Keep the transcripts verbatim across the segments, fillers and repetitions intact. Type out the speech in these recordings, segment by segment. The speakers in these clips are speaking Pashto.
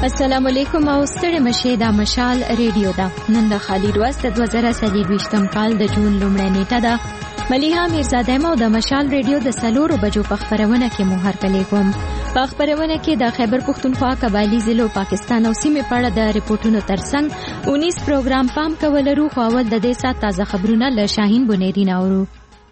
السلام علیکم او ستړي مشه دا مشال ریډیو دا نن د خالی ورځ د دوه زره څلورویشتم کال د جون لومړۍ نیټه ده. ملیحه میرزاده مو د مشال ریډیو د سلورو بجو په خبرونه کې مو هرکلی کوم. په خبرونه کې د خیبر پختونخوا، قبایلی ضلعو، پاکستان او سیمې په اړه د ریپورتونو ترڅنګ اونیس پروګرام پام کول لرو. خو اول د دې سات تازه خبرونه له شاهین بنيري ناورو.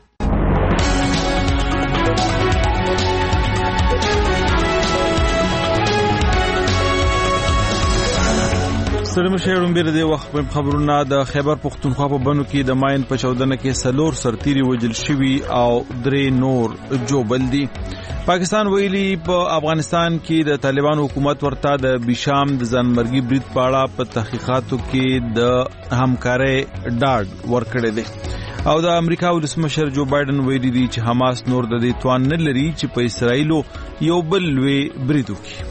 سلام شهرون بیر دی وخت په خبرونه د خیبر پختونخوا په بنو کې د ماین په چودنه کې سلور سرتيري وجل شوی او درې نور جوبل دي. پاکستان ویلي په افغانستان کې د طالبان حکومت ورته د بشام د ځانمرګي برید پاړه په تحقیقاتو کې د همکارۍ ډاډ ورکړی دی او د امریکا ولسمشر جو بایدن ویلي دی چې حماس نور د دې توان نه لري چې په اسرایلو یو بل لوی برید وکړي.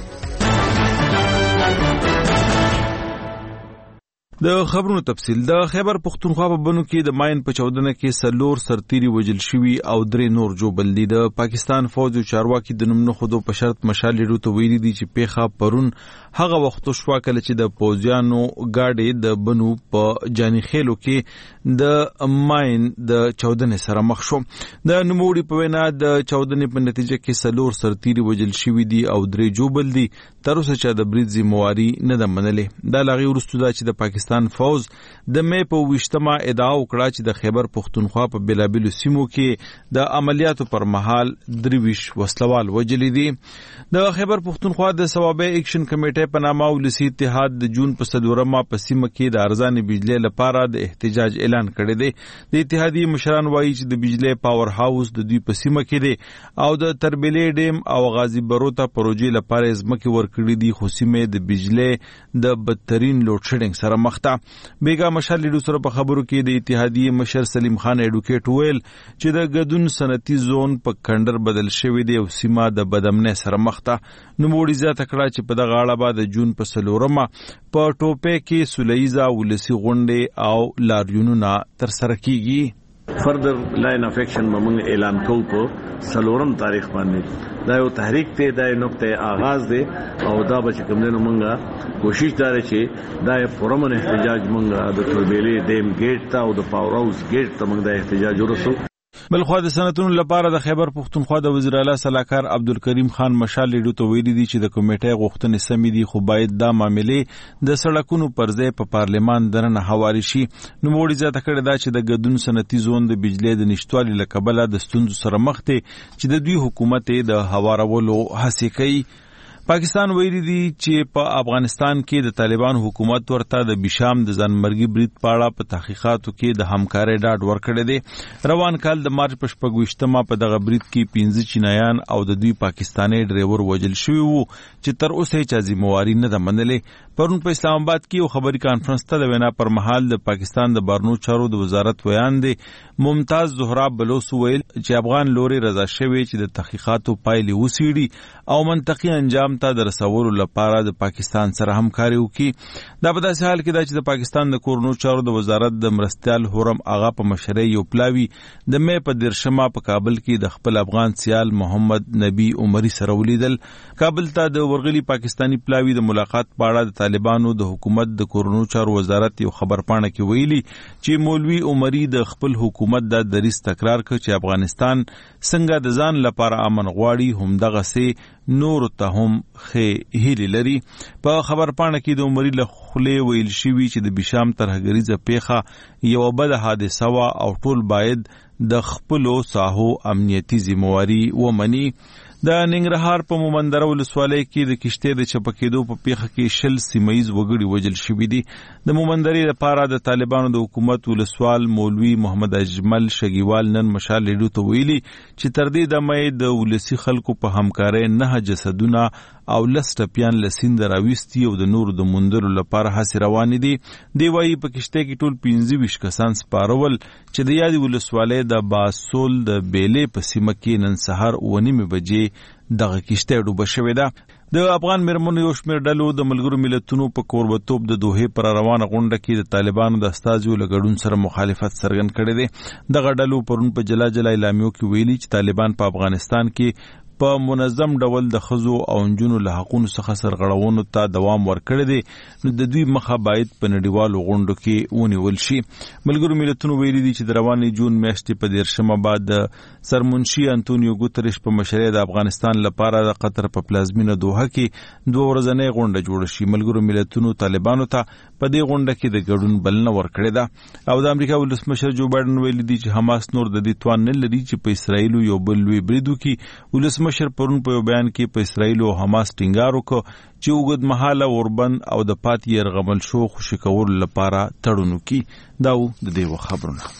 د خبرونو تفصیل د خیبر پختونخوا په بنو کې د ماین په چودنه کې سلور سرتيري وجل شوی او درې نور جوبل دي. د پاکستان فوج او چارواکي د نوم نه خودو په شرط مشال لري ته ویلي دي چې پیخه پرون هغه وخت شو کله چې د پوزیانو گاډي د بنو په جانی خېلو کې د ماین د چودنه سره مخ شو. د نموړي په وینا د چودنه په نتیجه کې سلور سرتيري وجل شوی دي او درې جوبل دي. تر اوسه چې د برید ذمہواری نه ده منلې. دا لاغي ورستو دا چې د پاکستان فوز د مې په وشتمه ادعا وکړه چې د خیبر پختونخوا په بلابلو سیمو کې د عملیاتو پر مهال درویش وسلوال وجلی دي. د خیبر پختونخوا د ثوابه اکشن کمیټې په نامه ولسی اتحاد د جون په صدورمه په سیمه کې د ارزان بجلی لپاره د احتجاج اعلان کړی دی. د اتحادیه مشران وایي چې د بجلی پاور هاوس د دوی په سیمه کې دی او د تربیلې ډیم او غازی بروتا پروژې لپاره ځمکې ورکړي دي. خو سیمه د بجلی د بدترین لوډ شیډینګ سره مخ ده. بیگا مشال لیډو سره په خبرو کې د اتحادیه مشر سلیم خان ایډوکیټ ویل چې د غدون صنعتي زون په کندر بدل شوی دی او سیمه د بدامنه سره مخ ده. نو موړي زیاته کړه چې په دغه اړه بعد جون په سلورمه په ټوپه کې سلیزا ولسی غونډه او لاریونونه تر سره کیږي. فردر لاین اف ایکشن موږ اعلان کوو په سلورم تاریخ باندې. دا یو تحریک ته د نقطه آغاز دی او دا به کوم نه موږ کوشش دار چې دا پرمن احتجاج موږ د تربیلې ډیم گیټ ته او د پاور هاوس گیټ ته موږ د احتجاج ورسو. بلخو د سنتونو لپاره د خیبر پختونخوا د وزیر اعلی صلاحکار عبدالکریم خان مشال لیډو ته ویلي دي چې د کمیټې غوښتنې سمې دي خو باید دا معاملې د سړکونو پر ځای په پارلیمان درنه حواله شي. نو موړي زیاته کړی دا چې د غدون صنعتي زون د بجلی د نشټوالي لکبله د ستونزو سره مخ دي چې د دوی حکومت د هوارولو هڅې کوي. پاکستان ویلي دي چې په افغانستان کې د طالبان حکومت ورته د بشام د ځانمرګي برید پاړه په تحقیقاتو کې د همکارۍ ډاډ ورکړی دی. روان کال د مارچ په شپږویشتمه په دغه برید کې پنځه چینایان او د دوی پاکستاني ډرایور وژل شوي وو چې تر اوسه یې ذمہواری نه ده منلې. پرون په اسلام آباد کې یو خبري کانفرنس ته د وینا پر مهال د پاکستان د بهرنیو چارو د وزارت ویان دی ممتاز زهرا بلوس ویل چې افغان لوري رضا شوی چې د تحقیقاتو پایلې وسیړي او منطقي انجام ته د رسولو لپاره د پاکستان سره همکاري وکړي. دا په داسې حال کې دا چې د پاکستان د کورنیو چارو د وزارت د مرستیال هورم آغا په مشرۍ یو پلاوی د مې په دیرشمه په کابل کې د خپل افغان سیال محمد نبی عمری سره ولیدل. کابل ته د ورغلي پاکستانی پلاوی د ملاقات پاړه د طالبانو د حکومت د کورنیو چارو وزارت یو خبرپاڼه کې ویلي چې مولوی عمری د خپل حکومت د دریس تکرار کړ چې افغانستان څنګه د ځان لپاره امن غواړي همدغه سي نور ته هم خې هیلي لري. په خبرپاڼه کې د عمری له خولې ویل شوي چې د بشام ترهګریزه پیښه یو بل حادثه وا او ټول باید د خپلو ساحو امنیتي ذمہواری ومني. د ننګرهار په مومندره ولسوالۍ کې د کشتۍ د چپکېدو په پیښه کې شل سیمایز وګړي وژل شوي دي. د مومندرې لپاره د طالبانو د حکومت ولسوال مولوي محمد اجمل شګیوال نن مشال لیډو ته ویلي چې تر دې دمه د ولسی خلکو په همکارۍ نه جسدونه او لس ټپیان له سیند راویستي او د نورو د موندلو لپاره هڅې روانې دي. دی وایي په کشتۍ کې ټول پنځه ویشت کسان سپارول چې د یادې ولسوالۍ د باسول د بیلې په سیمه کې نن سهار اوه نیمې بجې دغه کشتۍ ډوبه شوې ده. د افغان میرمنو یو شمېر ډلو د ملګرو ملتونو په کوربتوب د دوحې پر روانه غونډه کې د طالبانو د استازیو له ګډون سره مخالفت څرګند کړی دی. دغه ډلو پرون په جلا جلا اعلامیو کې ویلي چې طالبان په افغانستان کې په منظم ډول د ښځو او نجونو له حقونو څخه سرغړونو ته دوام ورکړی دی، نو د دوی مخه باید په نړیوالو غونډو کې ونیول شي. ملګرو ملتونو ویلي دي چې د روانې جون میاشتې په دیرشمه بعد د سرمنشي انتونیو ګوتریش په مشرۍ د افغانستان لپاره د قطر په پلازمینه دوحه کې دوه ورځنۍ غونډه جوړه شي. ملګرو ملتونو طالبانو ته په دې غونډه کې د ګډون بلنه ورکړې ده او د امریکا ولسمشر جو بایدن ویلي دي چې حماس نور د دې توان نه لري چې په اسرائیل یو بل لوی برید وکړي. ولسمشر پرون په یو بیان کې په اسرائیل او حماس ټینګار وکړ چې اوږدمهاله اوربند او د پاتې یرغمل شو خوشي کولو لپاره تړون وکړي. دا و د دې خبرونه.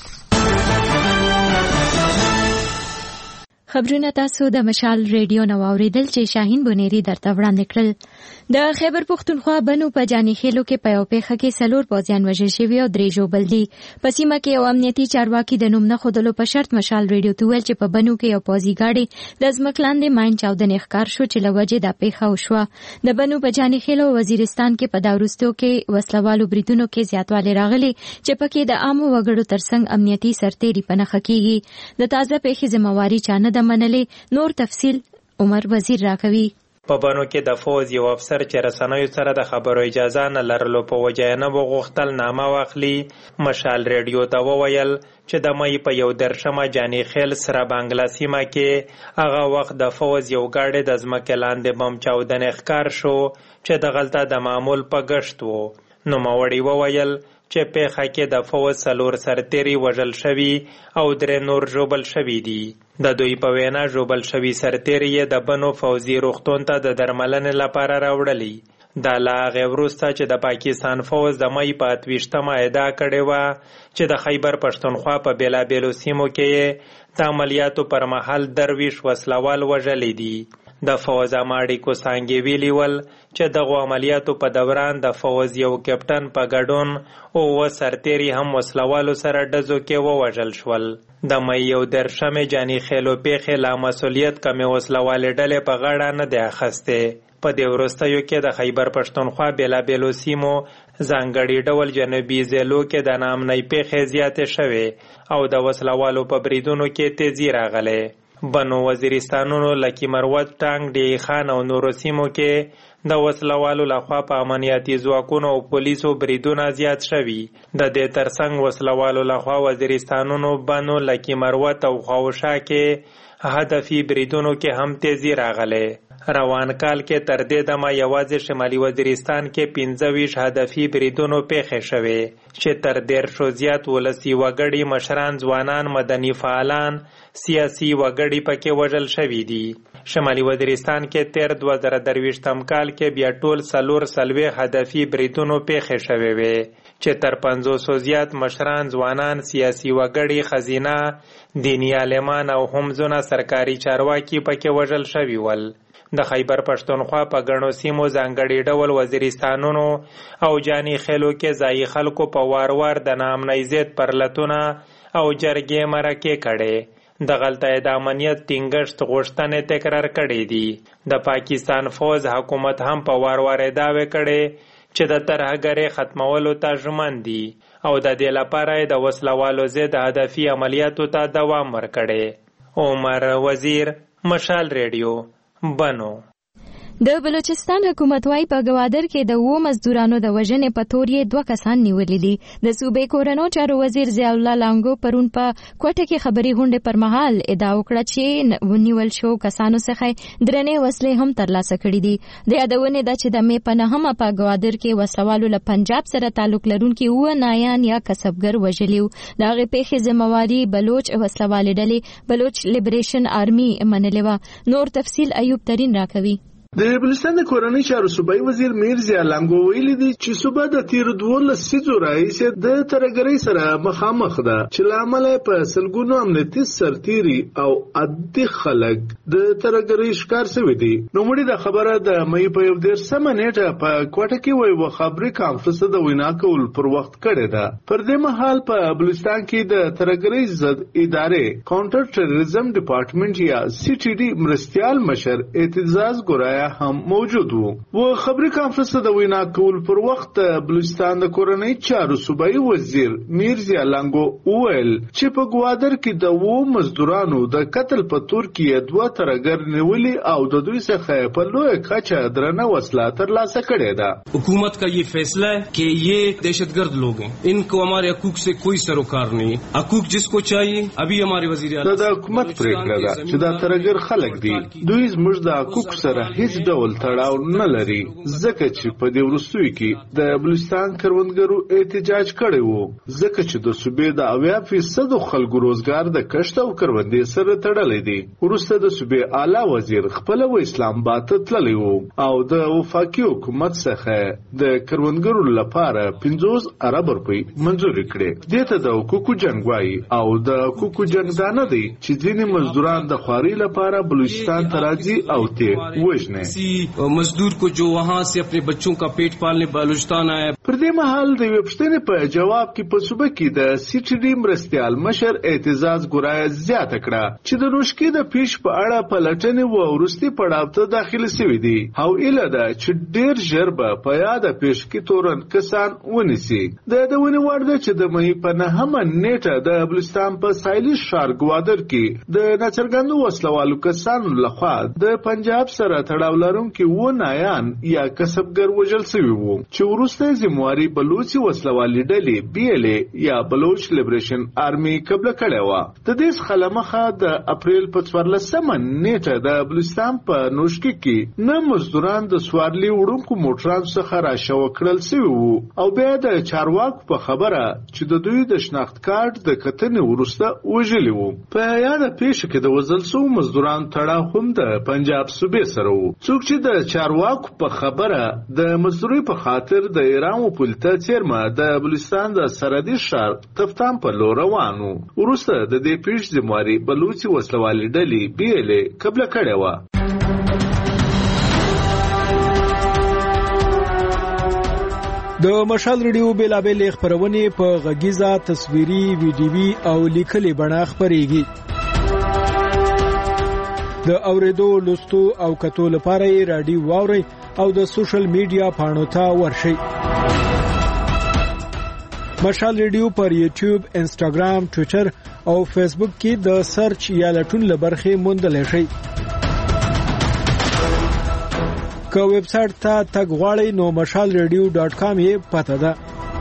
خبرونه تاسو د مشال ریډیو نو اوریدل چې شاهین بونيري درته وړاندې کړل. د خیبر پختونخوا بنو په جاني خېلو کې په یو پیښه کې سلور پوځیان وژل شوي او درې ژوبل دي. په سیمه کې یو امنیتي چارواکي د نوم نه ښودلو په شرط مشال ریډیو ته ویل چې په بنو کې یو پوځي ګاډي د ځمکې لاندې ماین چاودنې ښکار شو چې له وجې دا پیښه وشوه. د بنو په جاني خېلو وزیرستان کې په دا وروستیو کې وسلوالو بریدونو کې زیاتوالی راغلی چې پکې د عامو وګړو ترڅنګ امنیتي سرتېري په نښه کېږي. د تازه پیښې ذمہواري چا نه ده منلې. نور تفصیل عمر وزیر راکوي. په بنو کې د فوز یو افسر چې رسنیو سره د خبرو اجازه نه لرلو په وجه نه وغوښتل نامه واخلي. مشال ریډیو ته وویل چې د مې په یو درشمه جاني خیل سره بنگلا سیمه کې هغه وخت د فوز یو ګاډی د ځمکې لاندې بم چاودنې ښکار شو چې د غلطه د معمول په گشت وو. نوموړي وویل چې پیښه کې د فوز سلور سرتېري وژل شوي او درې نور ژوبل شوي دي. د دوی په وینا ژوبل شوي سرتېري یې د بنو فوزي روغتون ته د درملنې لپاره راوړلي. دا لا هغې وروسته چې د پاکستان فوز د مۍ په اتویشتمه ادعا کړې وه چې د خیبر پښتونخوا په بېلابېلو سیمو کې یې د عملیاتو پر مهال درویش وسلوال وژلي دي. د فوز اماړي کوسانګي ویلي ول چې دغو عملیاتو په دوران د فوز یو کپټن په ګډون او و سرتېري هم وسلوالو سره ډزو کې ووژل شول. د مې یو درشمې جاني خېلو پیښې لا مسؤلیت کمې وسلوالې ډلې په غاړه نه دی اخیستی. په دې وروستیو کې د خیبر پښتونخوا بېلابېلو سیمو ځانګړي ډول جنوبي ضلعو کې د ناامنۍ پیښې زیاتې شوې او د وسلوالو په بریدونو کې تیزي راغلی. بنو وزیرستانونو لکه مروت ټانګ ډی خان او نورو سیمو کې د وسلوالو لخوا په امنیتي ځواکونو او پولیسو بریدونه زیات شوي. د دې ترڅنګ وسلوالو لخوا وزیرستانونو بنو لکه مروت او خواوشا کې هدفي بریدونو کې هم تیزی راغلی. روان کال کې تر دې دمه یوازې شمالي وزیرستان کې پنځه ویشت هدفي بریدونو پیښې شوې چې تر دیرشو زیات ولسي وګړي، مشران، ځوانان، مدني فعالان، سیاسي وګړي پکې وژل شوي دي. شمالي وزیرستان کې تیر دوه زره درویشتم کال کې بیا ټول څلور څلوېښت هدفي بریدونو پیښې شوې وې چې تر پنځوسو زیات مشران، ځوانان، سیاسي وګړي، ښځینه، دیني عالمان او هم ځونه سرکاري چارواکي پکې وژل شوي ول. د خیبر پښتونخوا په ګڼو سیمو ځانګړي ډول وزیرستانونو او جاني خېلو کې ځایي خلکو په وار وار د ناامنۍ ضد پرلتونه او جرګې مرکې کړې. د غلطه د امنیت ټینګښت غوښتنې تکرار کړې دي. د پاکستان فوز حکومت هم په وار وار دعوې کړې چې د ترهګرۍ ختمولو ته ژمن دي او د دې لپاره د وسلوالو ضد هدفي عملیاتو ته دوام ورکړي. عمر وزیر، مشال ریډیو، بنو. د بلوچستان حکومت وايي په ګوادر کې د وو مزدورانو د وژنې په تور یې دوه کسان نیولي دي. د صوبې کورنو چارو وزیر ضیاء الله لانګو پرون په کوټه کې خبري غونډې پر مهال ادعا وکړه چې ونیول شو کسانو څخه درنې وسلې هم ترلاسه کړي دي. د یادونې ده چې د مې په نهمه په ګوادر کې وسلوالو له پنجاب سره تعلق لرونکي اووه نایان یا کسبګر وژلي وو. د هغې پیښې ذمہواري بلوچ وسلوالې ډلې بلوچ لیبریشن آرمي منلې وه. نور تفصیل ایوب ترین راکوي. د بلوچستان د کورنۍ چارو صوبایي وزیر میر ضیاء لانګو ویلي دي چې صوبه د تیرو دولسو لسیزو راهیسې د ترهګرۍ سره مخامخ ده چې له امله په سلګونو امنیتي سرتېري او عادي خلک د ترهګرۍ ښکار شوي دي. نوموړي دا خبره د مې په یو دېرشمه نیټه په کوټه کې یوه خبري کانفرنس د وینا کول پر وخت کړې ده. پر دې مهال په بلوچستان کې د ترهګرۍ ضد ادارې کاونټر ټیرریزم ډپارټمنټ یا سی ټي ډي مرستیال مشر اعتزاز ګورای کرایه هم موجود وو. و خبري کانفرنس د وینا کول پر وخت بلوچستان د کورنۍ چارو صوبایي وزیر میرزا لنګو وویل چې په ګوادر کې د وو مزدورانو د قتل په تور کې دوه ترګر نیولي او د دوی څخه په لوی کچه درنه وسله ترلاسه کړې ده. حکومت کا یہ فیصلہ ہے کہ یہ دہشت گرد لوگ ہیں, ان کو ہمارے حقوق سے کوئی سروکار نہیں. حقوق جس کو چاہیے ابھی ہمارے وزیر اعلیٰ د حکومت پریکړه ده چې دا ترګر خلک دي, دوی زموږ د حقوق سره هیڅ ډول تړاو نه لري, ځکه چې په دې وروستیو کې د بلوچستان کروندګرو احتجاج کړی وو, ځکه چې د صوبې د اویا فیصد خلکو روزګار د کښت او کروندې سره تړلی دی. وروسته د صوبې اعلی وزیر خپله و اسلام آباد ته تللی وو او د وفاقي حکومت څخه د کروندګرو لپاره پنځوس ارب روپۍ منظوري کړې. دې ته د حقوقو جنګ وایي او د حقوقو جنګ دا نه دی چې ځینې مزدوران د خوارۍ لپاره بلوچستان ته راځي او ترې وژني. مزدور کو جو وہاں سے اپنے بچوں کا پیٹ پالنے بلوچستان آیا. پر دې مهال د یوې پوښتنې په جواب کې په صوبه کې د سی ټي ډي مرستیال مشر اعتزاز ګورای زیاته کړه چې د نوشکي د پیش په اړه پلټنې و وروستي پړاو ته داخل شوي دي او ایله ده چې ډېر ژر به په یاده پیش کې تورن کسان ونیسي. د دونې وړ ده چې د مهي په نهمه نیټه د بلوچستان په سایلي ښار ګوادر کې د ناڅرګندو وسلوالو کسانو لخوا د پنجاب سره تړاو لرونکي اووه نایان یا کسبګر وژل شوي وو چې وروسته ذمواري بلوچي وسلوالې ډلې بي ال اے یا بلوچ لیبریشن آرمي قبله کړې وه. د دې څخه له مخه د اپریل په څوارلسمه نیټه د بلوچستان په نوشکي کې نه مزدوران د سوارلي وړونکو موټرانو څخه راشوه کړل شوي وو او بیا د چارواکو په خبره چې د دوی د شناخت کارت د کتنې وروسته وژلي وو. په یاده پیښه کې د وژل شوو مزدورانو تړاو هم د پنجاب صوبې سره وو. څوک چې د چارواکو په خبره د مزدورۍ په خاطر د ایران و پولته څیرمه د بلوچستان د سرحدي ښار تفتان په لور روان وو. وروسته د دې پیښې ذمواري بلوچي وسلوالې ډلې بي ال اے قبله کړې وه. د مشال ریډیو بیلابیل خبرونه په غږیزه تصویري ویډیوي او لیکلي بڼه خبريږي. د اوریدو لوستو او کتو لپاره یې رادیو واوري او د سوشل میډیا پاڼو ته ورشئ. مشال ریډیو پر یوټیوب، انسټاګرام، ټوئیټر او فیسبوک کې د سرچ یا لټون لبرخه موندل شي. که ویب سټ ته تګ غواړئ نو مشال ریډیو ډاټ کام یې پته ده.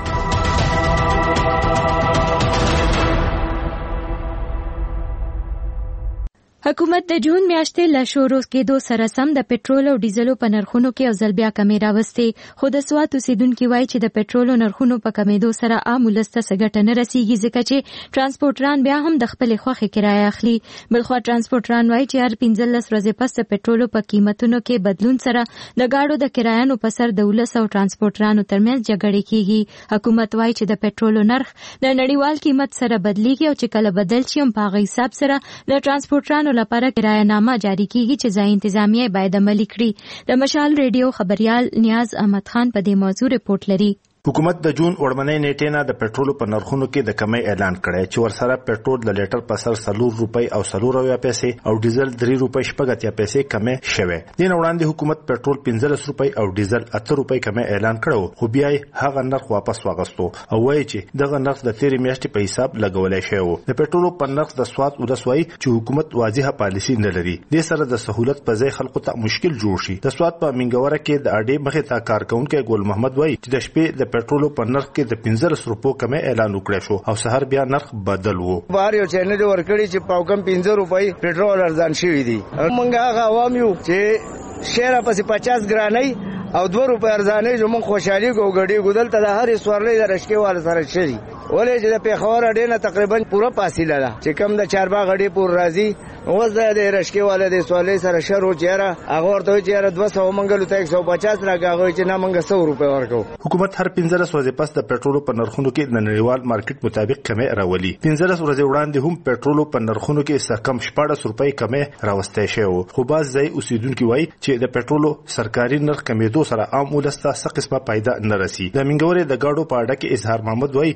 حکومت د جون میاشتې له شروع کېدو سره سم د پټرول او ډیزلو په نرخونو کې او ځل بیا کمی راوستې، خو د سوات اوسیدونکي وایي چې د پټرولو نرخونو په کمیدو سره عام ولس ته څه ګټه نه رسیږي، ځکه چې ټرانسپورټران بیا هم د خپلې خوښې کرایه اخلي. بلخوا ټرانسپورټران وایي چې هر پنځلس ورځې پس د پټرولو په قیمتونو کې بدلون سره د ګاډو د کرایانو په سر د ولس او ټرانسپورټرانو ترمنځ جګړې کیږي. حکومت وایي چې د پټرولو نرخ د نړیوال قیمت سره بدلیږي او چې کله بدل شي هم په هغه حساب سره د ټرانسپورټرانو لپاره کرایه نامه جاری کیږي چې ځای انتظامیه باید عملي کړي. د مشال ریډیو خبريال نیاز احمد خان په دې موضوع رپورټ لري. حکومت د جون وړمنۍ نیټې نه د پټرولو په نرخونو کې د کمی اعلان کړی چې ورسره پټرول د لیټر په سر څلور روپۍ او څلور اویا پیسې او ډیزل درې روپۍ شپږ اتیا پیسې کمی شوی. دې نه وړاندې حکومت پټرول پنځلس روپۍ او ډیزل اته روپۍ کمی اعلان کړو، خو بیا یې هغه نرخ واپس واغستو او وایي چې دغه نرخ د تیرې میاشتې په حساب لګولی شوی و. د پټرولو په نرخ د سوات ولس وایي چې حکومت واضحه پالیسي نه لري. دې سره د سهولت په ځای خلکو ته مشکل جوړ شي. د سوات په منګوره کې د اډې مخې ته کارکونکي ګل محمد وایي چې د شپې د پټرولو په نرخ کې د پنځلس روپو کمی اعلان وکړی شو او سحر بیا نرخ بدل وو. بهر یو چینل ورکړي چې پاو کم پنځه روپۍ پټرول ارزان شوی دی. موږ هغه عوام یو چې شهر پسې پچاس ګرانۍ او دوه روپۍ ارزانۍ زموږ خوشحالي کو غړي ګدل ته د هر سوارلۍ د رشکې وال سره شي. ولې چې د پیښور اډې نه تقریبا پوره فاصله ده چې کم د چارباغ اډې پور راځي، اوس د رشکې والا د سوالۍ سره شر و چیرې هغه ورته وایي چې دوه سوه منګلو ته یک سوه پچاس راکاږي چې نه موږ سو روپۍ ورکو. حکومت هر پنځلس ورځې پس د پټرولو په نرخونو کې د نړیوال مارکیټ مطابق کمی راولي. پنځلس ورځې وړاندې هم پټرولو په نرخونو کې څه کم شپاړس روپۍ کمی راوستی شوی و، خو بعض ځای اوسیدونکي وایي چې د پټرولو سرکاري نرخ کمیدو سره عام ولس ته څه قسمه فایده نه رسي. د منګورې د ګاډو په اډه کې اظهار محمد وایي چې روزانه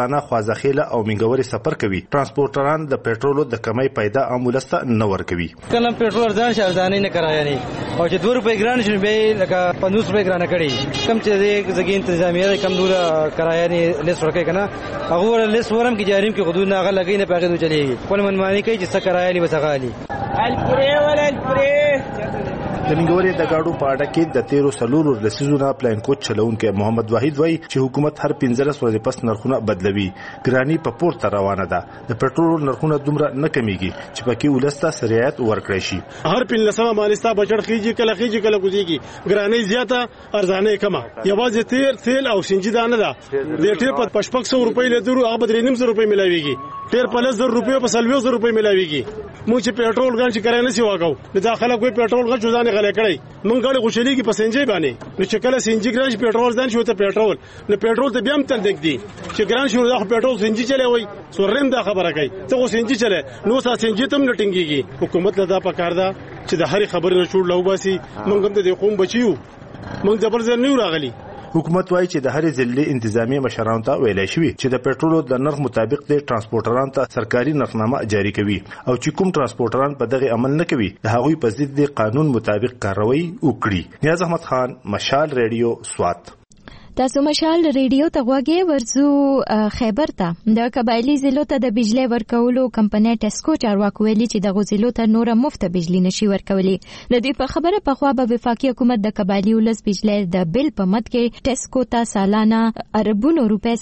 سالانه خوازخیله او منګوري سفر کوي ترانسپورټران د پېټرولو د کمۍ پیدا امولسته نه ورکوي. کله پېټرول ارزان شي ارزانه نه کرایه نه او چې دوه روپۍ ګران شي به لکه پنځوس روپۍ ګران کړي کم چې زګین انتظامیه کم دور کرایه نه لیس ورکړي کنه هغه لیس ورم کې جاریم کې حدود نه هغه لګي نه پاګه چلیږي خپل منمانی کوي چې څه کرایه لې وسغالي الپری ولا الپری. د منګوري د گاډو په اډه کې د تیرو سلورو لسیزونه پلان کوچ چلونکو محمد واحد وایي چې حکومت هر پنځلس ورځې پس نرخونه بدلوي. ګرانی په پورته روانه ده. د پېټرول نرخونه دومره نه کمیږي چې پکې ولسته سریعت ورکړي شي. هر پنځلسمه مالستا بچړ خيږي کله خيږي کله کوزيږي ګرانی زیاته ارزانه کمه یوازې تیل تیل او سنجي دانه ده. د ټیر په پښپک سو روپۍ له درو هغه بدرې نیم سو روپۍ ملاويږي ټیر په لس زر روپۍ په سلوي زر روپۍ ملاويږي. مو چې پېټرول ګان چې کرای نه سی واګو د داخله کوئی پېټرول غل چوزانه غلې کړی مونږ غړي خوشالي کې پسنجي باندې نو چې کله سنجي ګران شي پېټرول ځان شو ته پېټرول نو پېټرول ته بیا هم تل دګ دي چې ګران شو دا پېټرول سنجي چلے وای سورم دا خبره کوي ته خو سنجي چلے نو سا سنجي تم نټینګيږي. حکومت لدا پکار دا چې د هرې خبرې نه چور لو باسي مونږ هم د قوم بچیو مونږ د برزر نه راغلي. حکومت وایي چې د هرې ضلعي انتظامی مشرانو ته ویلای شوی چې د پېټرولو د نرخ مطابق د ترانسپورټرانو ته سرکاري نرخنامه جاری کوي او چې کوم ترانسپورټران په دغه عمل نه کوي د هغوی په ضد د قانون مطابق کاروایی وکړي. نیاز احمد خان، مشال ریډیو، سوات. تاسو مشال ریډیو ته غوږی ورزو خیبر ته د قبایلی ضلعو ته د بجلی ورکولو کمپنۍ ټسکو چارواکو ویلي چې دغه ضلعو ته نوره مفت بجلی نشي ورکولی. د دې په خبره په خوا به وفاقي حکومت د قبایلی ولس بجلی د بل په مد کې ټسکو ته سالانه اربونو روپے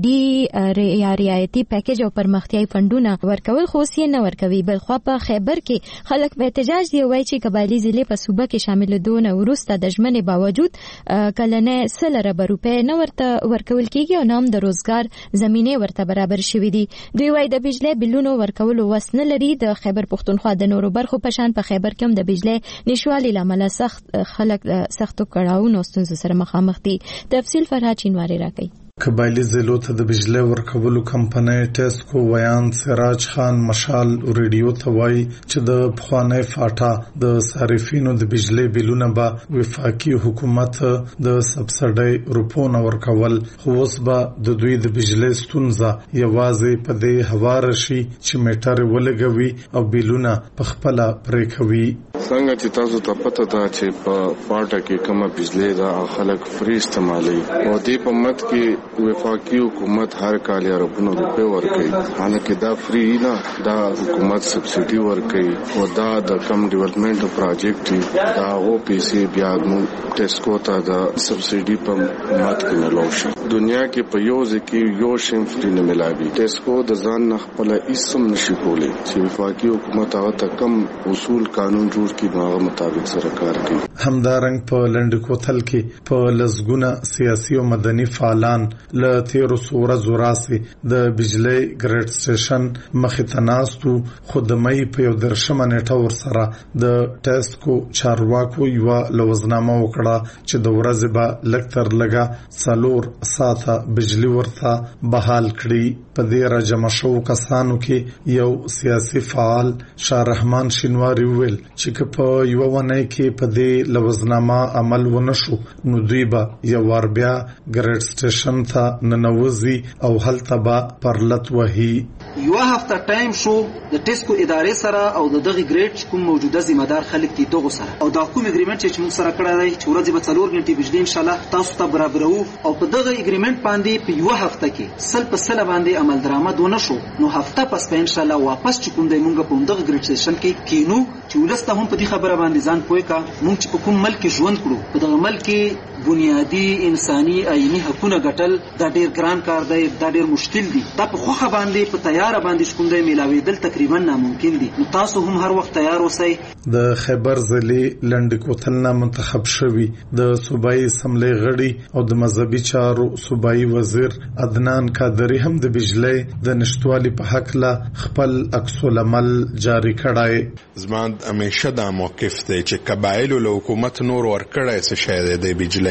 سبسيډي یا رعایتي پیکیج او پرمختیايي فندونه ورکول خو یې نه ورکوي. بل خو په خیبر کې خلک به احتجاج دی وایي چې قبایلی ضلع په صوبه کې شامل دون وروسته د ژمنې باوجود کلنه سلره روپے نه ورته ورکول کیږي او نام د روزګار زمينه ورته برابر شوې دي. دوی وايي د بجلی بلونو ورکولو وس نه لري. د خیبر پښتونخوا د نورو برخو په شان په خیبر کې هم د بجلی نشوالي لامل سخت خلک سختو کړهونو ستونزو سره مخامخ دي. تفصیل فرهاد چینواری راکړي. قبایلی ضلعو ته د بجلی ورکولو کمپنۍ ټسکو ویان سراج خان مشال ریډیو ته وایي چې د پخوانی فاټا د صارفینو د بجلی بلونه به وفاقي حکومت د سبسډي روپونه ورکول خو اوس به د دوی د بجلی ستونزه یوازې په دې هوار شي چې میټر ولګوي او بلونه په خپل پرې کوي. څنګه چې تاسو ته پته ده چې په فاټا کې کومه بجلی دا خلک فری استعمالي او دې په مت کې وفاقي حکومت هر کال اربونو روپے ورکړي حالانکه دا فری نه دا حکومت سبسيډي ورکړي او دا د کم ډیولپمنٹ پروجیکټ دا او پی سی بیا مو ټسکو ته دا سبسيډي په مات کې ملو شي. دنیا کې په یو ځکه یو شیم فری نه ملاوي. ټسکو د ځان نه خپل اسم نشي کولی چې وفاقي حکومت هغه ته کم اصول قانون جوړ کړي هغه مطابق سره کار کوي. همدارنګ په لنډکوتل کې په لزګونه سیاسي او مدني فعالان له تیرو سوره زوراسي د بجلی ګریډ سټیشن مخې ته ناستو خو د مې په یو درشمه نیټه ورسره د ټسکو چارواکو یو لوزنامه وکړه چې د ورځې به لکتر لګا څلور ساعته بجلی ورته بحال کړي. په دې راجمع شو کسانو کې یو سیاسي فعال شاه رحمان شینواری ویل چې په یو ونه کې په دې لوزنامه عمل ونشو نو دوی به یو ور بیا ګریډ سټیشن ته ننوزي او هلته به پرلت وهي. یو هفته ټایم شو د ټسکو ادارې سره او د دغه ګریډ کوم موجوده ذمہ دار خلک دي دغه سره او دا کوم اګریمنت چې موږ سره کړی دی چې ورځې به څلور غنټې بجلی ان شاء الله تاسو ته برابرو او په دغه اګریمنت باندې په یو هفته کې سل په سل باندې عمل درآمد ونه شو نو هفته پس په ان شاء الله واپس چې کوم دی موږ په دغه ګریډ سټیشن کې کینو چې ولسته هم په دې خبره باندې ځان پوي کا موږ چې په کوم ملک ژوند کړو په دغه ملک بنیادی انساني آئینی حقوقونه ګټل دا ډیر ګران کار دی دا ډیر مشکل دی دا په خوخه باندې په تیار باندې شکوم دی ملاویدل تقریبا ناممکن دي نو تاسو هم هر وخت تیار اوسئ. د خیبر ضلع لنډکوتل نه منتخب شوی د صوبایي اسمبلی غړي او د مذهبي چارو صوبایي وزیر عدنان قادری هم د بجلی د نشټوالي په حق لا خپل عکس العمل جاری کړای. زموږ همیشه دا موقف دی چې قبایل له حکومت نور ورکړای څه شی دی د بجلی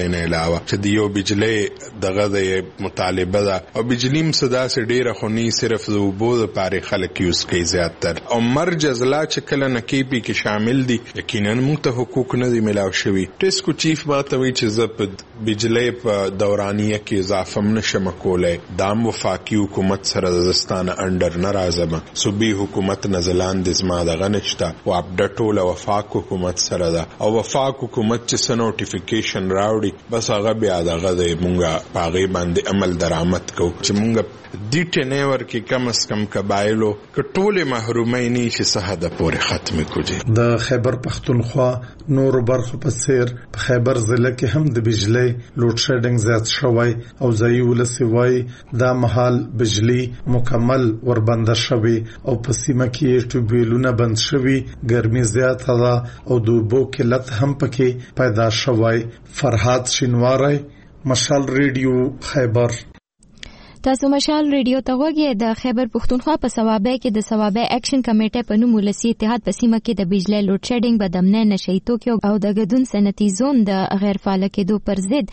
نه علاوه چې د یو بجلی دغه د مطالبه ده او بجلی هم صدا سي ډیره خونی صرف د وبو د پاره خلک یوز کوي زیاتر او مرج ازلا چې کله نکیپی کې شامل دي یقینا موږ ته حقوق نه دي ملاو شوی. ټیسکو چیف ما ته وی چې ز په بجلی په دورانیه کې اضافه نشم کولای. دام وفاقي حکومت سره د دستانه انډر ناراضه صوبي حکومت نزلان د زما د غنښتا او اپډیټ ول وفاق حکومت سره ده او وفاق حکومت چې سن نوټیفیکیشن راوړي بس هغه بیا دغه د مونږه پاغي باندې عمل درآمد کو چې مونږ دی ټنیور کې کم اس کم قبایلو کټوله محرومای نه شي سهاده پورې ختم کوجي. د خیبر پختونخوا نور برخو په سیر په خیبر ضلع کې هم د بجلی لوډ شیډینګ زیات شوی او ځای ولسی وای دا محل بجلی مکمل وربند شوی او په سیمه کې ټوبیلونه بند شوی ګرمي زیاته ده او د اوبو قلت هم پکې پیدا شوی. فرحات شینواری، مشال ریډیو خیبر. تاسو مشال ریډیو ته وګورئ. د خیبر پختونخوا په صوابه کې د صوابه اکشن کمیټه په نوم ولسی اتحاد په سیمه کې د بجلی لوډ شیډینګ بدمنه نشي توکیو او د غدون صنعتي زون د غیر فعال کېدو پر ضد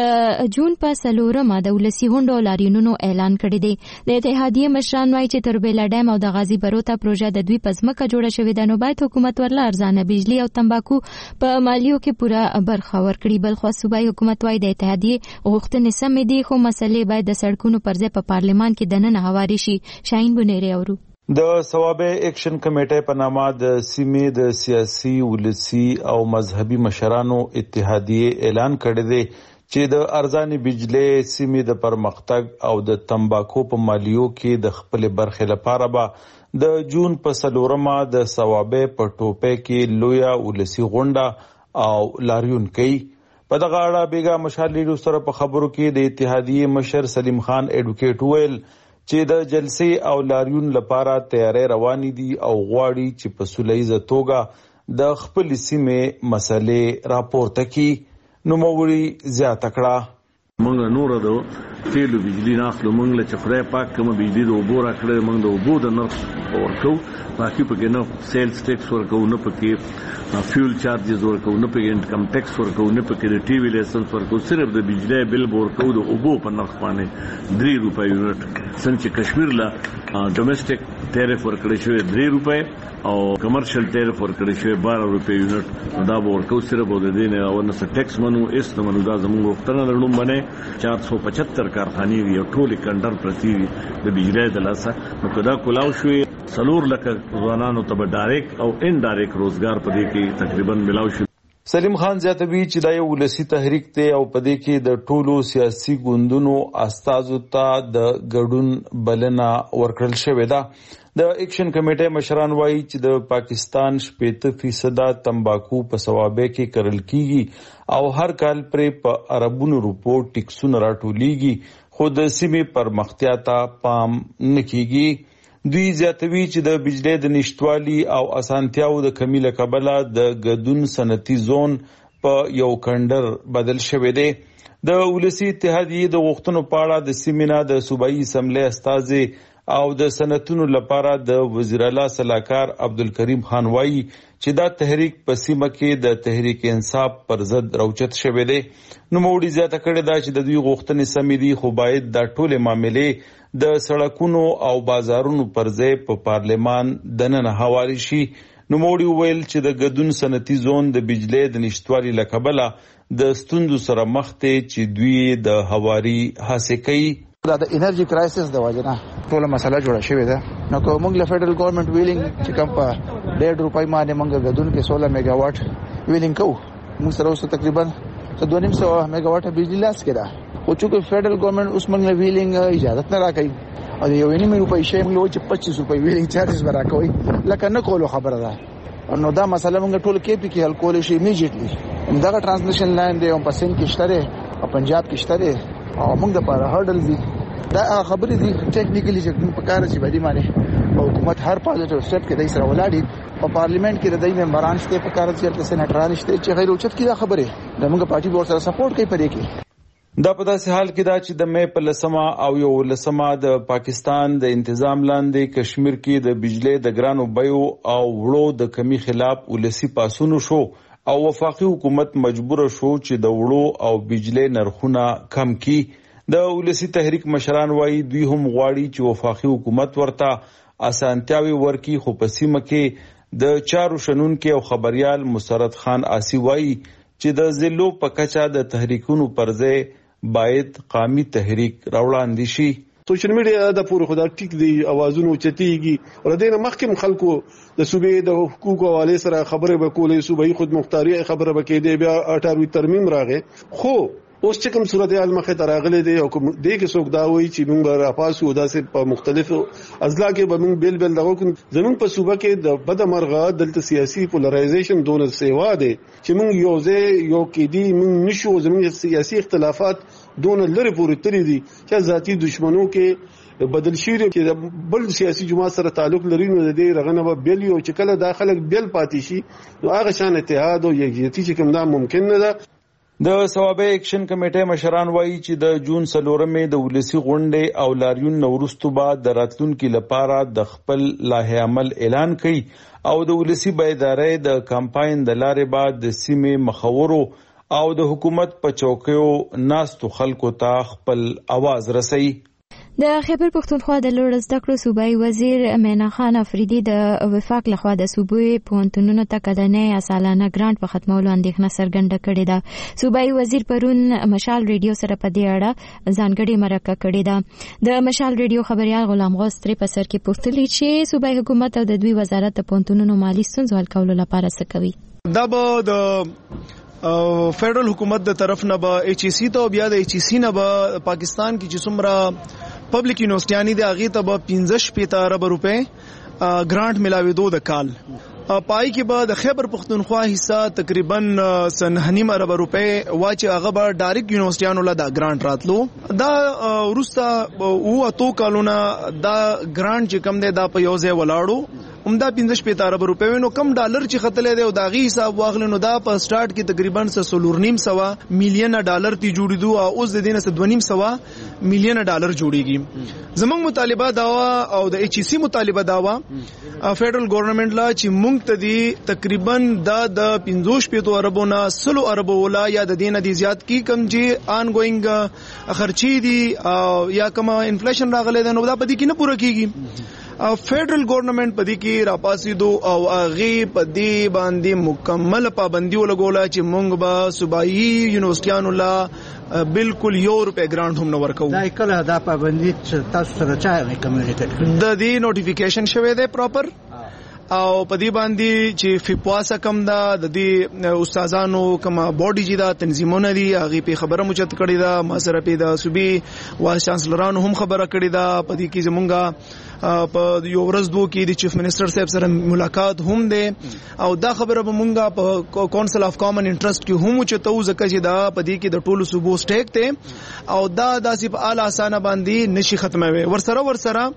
د جون په سلورمه د ولسی هوندو لاریونونو اعلان کړی دی. د اتحادیه مشران وايي چې تربیلا ډیم او د غازی بروتا پروژه د دوی پزماکه جوړه شوې ده نو باید حکومت ورله ارزانه بجلی او تمباکو په مالیو کې پوره برخه ورکړي. بل خو صوبایي حکومت وايي د اتحادیه غوښتنې سمې دي خو مسلې باید د سړکونو پر ځای په پارلمان کې دننه هواري شي. شاهین بنيري اورو. د صوابه اکشن کمیټه په نامه د سیمې د سیاسي ولسی او مذهبي مشرانو اتحادیه اعلان کړی دی چې د ارزاني بجلی سیمې د پرمختګ او د تمباکو په مالیو کې د خپل برخې لپاره به د جون په سلورمه د صوابه په ټوپه کې لویا ولسی غونډه او لاریون کوي. په دغه اړه بیګا مشال ریډیو سره په خبرو کې د اتحادیه مشر سلیم خان ایډوکیټ ویل چې د جلسې او لاریون لپاره تیاری روانې دي او غواړي چې په سولهییزه توګه د خپل سیمې مسلې راپورته کړي. نوموړي زیاته کړه مونږ نور د تیلو بجلی ناخلو مونږ له چفرای پاک کوم بجلی د اوبو راکړه مونږ د اوبو د نرخ ورکو باقي پکې نه سیلز ټیکس ورکو نه پکې فیول چارجز ورکو نه پکې انکم ټیکس ورکو نه پکې د ټي وی لایسنس ورکو صرف د بجلی بل ورکو د اوبو په نرخ باندې درې روپۍ یونټ څنګه کشمیر لا ډومېسټک ټیرف ورکړی شوی درې روپۍ او کمرشل ټیرف ورکړی شوی بارہ روپۍ یونټ دا ورکو صرف د دې نه او نه ټیکس منو اس نه منو دا زموږ وختونه لړم باندې چار سو پچہتر کارخانې وي او ټول کندر پرتی د بجلی د لاسه نو کدا کولاو شوی سلور لکه ځوانانو ته ډایرکټ او ان ډایرکټ روزګار پدې کې تقریبا ملاو شي. سلیم خان زیاتوی چې دا یو ولسی تحریک دی او پدې کې د ټولو سیاسي ګوندونو استازو ته د ګډون بلنه ورکړل شوې ده. د اکشن کمیټې مشران وایي چې د پاکستان شپږ فیصد تمباکو په صوابه کې کرل کیږي او هر کال پرې په اربونو روپو ټیکسونه راټولیږي خو د سیمې پرمختیا ته پام نه کیږي. دوی زیاتوي چې د بجلی د نشټوالي او اسانتیاو د کمی له کبله د غدون صنعتي زون په یو کندر بدل شوی دی. د ولسی اتحادیه د غوښتنو په اړه د سیمینار د صوبایي اسمبلی استازي او د صنعتونو لپاره د وزیر اعلی صلاحکار عبدالکریم خان وایي چې دا تحریک په سیمه کې د تحریک انصاف پر ضد راوچت شوی دی. نوموړي زیاته کړې ده چې د دوی غوښتنې سمې دي خو باید دا ټولې معاملې د سړکونو او بازارونو پر ځای په پارلمان دننه هواري شي. نوموړي وویل چې د غدون صنعتي زون د بجلی د نشټوالي له کبله د ستونزو سره مخ دی چې دوی د هواري هڅې کوي. دا د انرژي کرایسس د وجه نه ټوله مسله جوړه شوې ده. نو کوم موږ له فدرل ګورنمنت ویلینګ چې کوم په ډېر روپۍ باندې موږ غدون کې سولہ میگا واټ ویلینګ کوو موږ سره اوس تقریبا دوه نیم سوه میگا واټ بجلی لاس کې ده خو چې فدرل ګورنمنت اوس موږ له ویلینګ اجازه نه راکوي او یو نیم روپۍ شی موږ چې پچیس روپۍ ویلینګ چارجز ورکوي لکه نه کولو خبره ده. نو دا مسله موږ ټول کې پی کې حل کول شي ایمیډیټلی. دغه ټرانسمیشن لاین دی او په سند کې شته او پنجاب کې شته او موږ د لپاره هرډل دي. دا خبرې دي ټیکنیکلی چې په کار چې باندې باندې حکومت هر پازیټیو سټپ کې دای سره ولاړی او پارلیمنت کې د دای ممبران شته په کار چې سېنیټران شته چې غیر اوچت کې دا خبره د موږ پارټي بورډ سره سپورټ کوي پدې کې. دا په داسې حال کې دا چې د مې په لسمه او یو لسمه د پاکستان د انتظام لاندې کشمیر کې د بجلی د ګرانو بیو او وړو د کمی خلاف ولسی پاسونو شو او وفاقي حکومت مجبور شو چې د وړو او بجلی نرخونه کم کړي. د ولسی تحریک مشران وایي دوی هم غواړي چې وفاقي حکومت ورته اسانتیاوي ورکړي، خو په سیمه کې د چارو شنونکو او خبريال مسرت خان آسی وایي چې د ضلعو په کچه د تحریکونو پر ځای باید قومي تحریک راوړاندې شي. سوشل میډیا د پوره خدای ټیک دی اوازونو چتیږي او د دې مخکم خلکو د صوبې د حقوقو حواله سره خبره وکولې، صوبې خود مختاري خبره وکړي دی، بیا اټاروي ترمیم راغې. خو اوس چې کوم صورتحال مخه تراغله دی او کوم دې کې څوک دا وایي چې موږ به راپاسو داسې په مختلفو اضلاع کې به موږ بیل بیل دغه کوم زمون په صوبه کې د بد مرغه دلته سیاسي پولرایزیشن دونه سیوا دی چې موږ یو ځای یو کې دی موږ نشو زمون سیاسي اختلافات دونه لري پورې تللی دي چې ذاتی دشمنو کې بدل شي چې بل سیاسي جماعت سره تعلق لري نو د دې رغنه به بیل یو چې کله داخله بیل پاتې شي نو هغه شان اتحاد او یکجهتي چې کوم دا ممکن نه ده. د ثوابه اکشن کمیټې مشران وایي چې د جون څلورمې د ولسی غونډې او لاریون نورستو بعد د راتلونکو لپاره د خپل لایحه عمل اعلان کړي او د ولسی بیدارۍ د کمپاین د لارې بعد د سیمې مخورو او د حکومت په چوکیو ناستو خلکو ته خپل आवाज رسوي. د خیبر پختونخوا د لوړ زده کړو صوبایي وزیر مینا خان افریدي د وفاق لخوا د صوبې پوهنتونونو ته کلنۍ سالانه ګرانټ په ختمولو اندېښنه څرګنده کړې ده. صوبایي وزیر پرون مشال ریډیو سره په دې اړه ځانګړې مرکه کړې ده. د مشال ریډیو خبريال غلام غوث ترې په سر کې پوښتلي چې صوبایي حکومت او د دوی وزارت د پوهنتونونو مالي ستونزو حل کولو لپاره څه کوي. دا به د فدرال حکومت د طرف نه به ایچ ای سی ته بیا د ایچ ای سی نه به پاکستان کې چې څومره پبلک یونیورسيټیانی د هغه ته به پنځه شپږ ارب روپے ګرانټ ملاوي د کال پای کې به د خیبر پختونخوا حصہ تقریبا سنهنیم ارب روپے واچ هغه به ډایرکټ یونیورسيټیانو له دا ګرانټ راتلو. دا ورسته او اتو کالونه دا ګرانټ چې کم دی دا په یو ځای ولاړو همدا پنځه شپږ ارب روپے نو کم ډالر چې خطلې دی او دا غي حساب واغلې نو دا په سٹارټ کې تقریبا سلور نیم سوا میلیون ډالر تی جوړېدو او اوس د دینه س دوه نیم سوا میلیون ډالر جوړیږي. زموږ مطالبه داوا او د ایچ ای سی مطالبه داوا فدرال ګورنمنت لا چې مونږ ته دی تقریبا دا د پنځه شپږ اربونه سلو ارب ولا یا د دینه دی زیات کی کم چې آن ګوینګ خرچي دي یا کوم انفلیشن راغلی دی نو دا پدې کې نه پوره کیږي. فدرال ګورنمنت پدې کې راپاسیدو او هغه پدې باندې مکمل پابندي ولګوله چې مونږ به صوبایي یونیورسيټیانو لا بالکل یو روپے ګرانټ هم نه ورکو. دا کله دا پابندي تاسو سره چا کمیونیکیټ د دې نوټیفیکیشن شوه دی پراپر او پدې باندې چې فپواسه کم دا د دې استادانو کما باډي جی دا تنظیمونه دي هغه په خبره مجت کړی دا ما سره په د صوبې وایس چانسلرانو هم خبره کړی دا پدې کې زمونږه په یو ورځ دوه کې د چیف منسٹر صاحب سره ملاقات هم ده او دا خبره به مونږه په کونسل اف کامن انټرست کې هم چته ځکه چې دا پدې کې د ټولو صوبو سټیک ته او دا داسې په اعلی اسانه باندې نشي ختموي. ورسره ورسره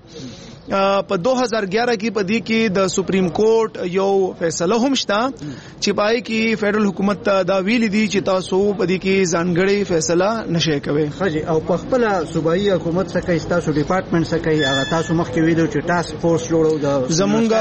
په دو هزار ګیارہ کې پدې کې د سپریم کورټ یو فیصله هم شته چې پای کې فدرال حکومت دا ویلي دي چې تاسو پدې کې ځانګړي فیصله نشئ کوي. خځه او په خپل صوبایي حکومت څخه تاسو ډپارټمنټ څخه هغه تاسو مخکې ویلو چې ټاسک فورس جوړو د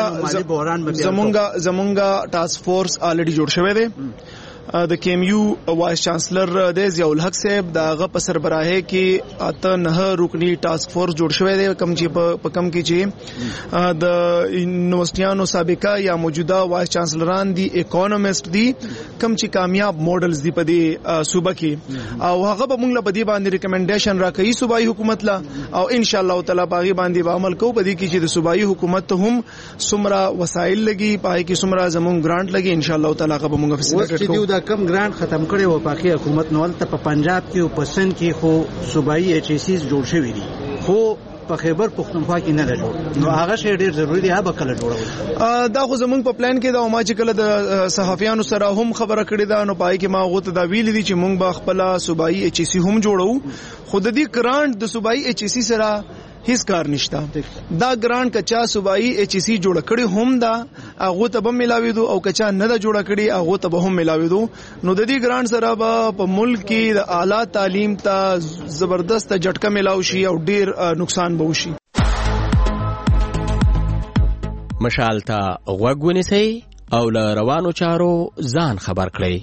زمونږه زمونږه زمونږه ټاسک فورس الریډي جوړ شوی دی. د کیم یو وایس چانسلر د ضیاء الحق صاحب داغه په سربراهي کې اته نه رکنی ټاسک فورس جوړ شوی دی کم چې په کم کې چې د یونیورسيټیانو سابقه یا موجوده وایس چانسلران دي اکونومست دي کم چې کامیاب ماډلز دي په دې صوبه کې او هغه به موږ له بدی باندې ریکمنډیشن راکړي صوبایي حکومت لا او ان شاء الله تعالی باغی باندې به عمل کوو په دې کې چې د صوبایي حکومت هم سمرا وسایل لګي پای کې سمرا زمون ګرانټ لګي ان شاء الله تعالی به موږ فیسیلیټیټ کوو. کم ګرانټ ختم کړي او پاکي حکومت نو ته په پنجاب کې او پسند کې خو صوبایي ایچ ای سیز جوړ شوی دي خو په خیبر پختونخوا کې نه جوړ نو هغه شی ډیر ضروری دی هغه کله جوړول دا خو زمونږ په پلان کې دا ما چې کله د صحافیانو سره هم خبره کړې ده نو پای کې ما غوته دا ویل دي چې مونږ به خپل صوبایي ایچ ای سی هم جوړو خود دې ګرانټ د صوبایي ایچ ای سی سره هیڅ کار نشته. دا ګرانټ کچا صوبایي ایچ ای سی جوړ کړي هم دا هغه ته به ملاوي دو او کچا نه دا جوړ کړي هغه ته به هم ملاوي دو نو د دې ګرانټ سره به په ملک کې د اعلی تعلیم ته زبردست جټکه ملاوي شي او ډیر نقصان به وشي. مشال ته غوږ ونیسئ او له روانو چارو ځان خبر کړئ.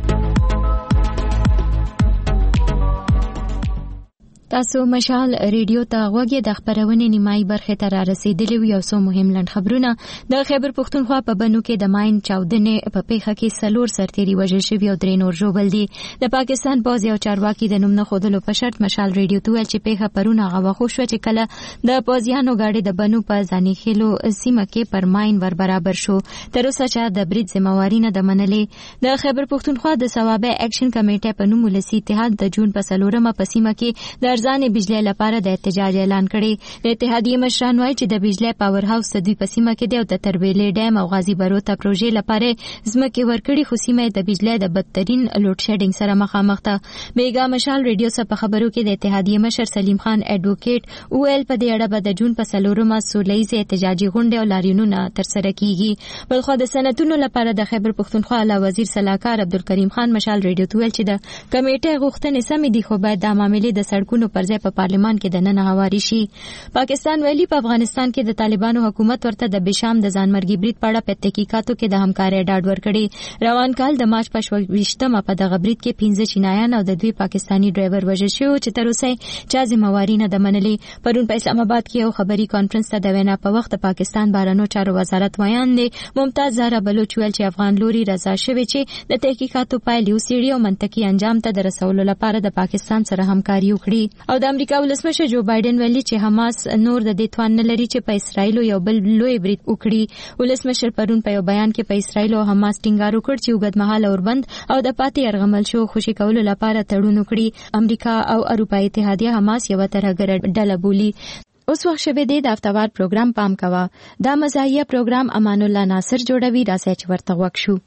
تاسو مشال ریډیو ته غوږی د خبرونې نیمایي برخه ته را رسیدلی وي او څو مهم لنډ خبرونه. د خیبر پښتونخوا په بنو کې د ماین چاودنې په پیښه کې څلور سرتیري وژل شوي او درې نور ژوبل دي. د پاکستان پوځ یو چارواکي د نوم نه ښودلو په شرط مشال ریډیو ته ویل چې پیښه پرون هغه وخت وشوه چې کله د پوځیانو ګاډي د بنو په ځانیخیلو سیمه کې پر ماین ور برابر شو. تر اوسه چا د برید ذمہواري نه ده منلې. د خیبر پښتونخوا د ثوابه اکشن کمیټې په نوم ولسی اتحاد د جون په څلورمه په سیمه کې د ارزانه بجلی لپاره د احتجاج اعلان کړی. د اتحادیې مشران وایي چې د بجلی پاور هاوس د دوی په سیمه کې دی او د تربیلې ډیم او غازی بروته پروژې لپاره ځمکې ورکړي، خو سیمه د بجلی د بدترین لوډ شیډینګ سره مخامخ ده. بیګا مشال ریډیو سره په خبرو کې د اتحادیې مشر سلیم خان اډوکیټ ویل په دې اړه به د جون په څلورمه سولهییزه احتجاجي غونډه او لاریونونه ترسره کیږي. بلخو د سنتونو لپاره د خیبر پښتونخوا اعلی وزیر سلاکار عبدالکریم خان مشال ریډیو ته ویل چې د کمیټې غوښتنې سمې دي، خو باید د معاملې د سړکونو پر ځای په پارلمان کې د نن هواري شي. پاکستان ویلي په افغانستان کې د طالبانو حکومت ورته د بشام د ځانمرګي برید په اړه په تحقیقاتو کې د همکارۍ ډاډ ورکړي. روان کال د مارچ په شپږویشتمه په دغه برید کې پنځه چینایان او د دوی پاکستانی ډرایور وژل شوي چې تر اوسه چا ذمہواري نه ده منلې. پرون په اسلام آباد کې یو خبري کانفرنس ته د وینا په وخت پاکستان بهرنیو چارو وزارت ویان دی ممتاز زهرا بلوچ ویل چې افغان لوري رضا شوی چې د تحقیقاتو پایلې وڅېړي او منطقي انجام ته د رسولو لپاره د پاکستان سره همکاري وکړي. او د امریکا ولسمشر جو بایدن ویلي چې حماس نور د دې توان نه لري چې په اسرایل یو بل لوی برید وکړي. ولسمشر پرون په یو بیان کې په اسرایل او حماس ټینګار وکړ چې اوږدمهاله اوربند او د پاتې یرغمل شو خوشي کولو لپاره تړون وکړي. امریکا او اروپایي اتحادیه حماس یو ترهګر ډله بولي. اوس وخت شوه دی د افتوار پروګرام پام کوه. دا مزاحیه پروګرام امان الله ناصر جوړوي. راځي چې ورته وښ شو.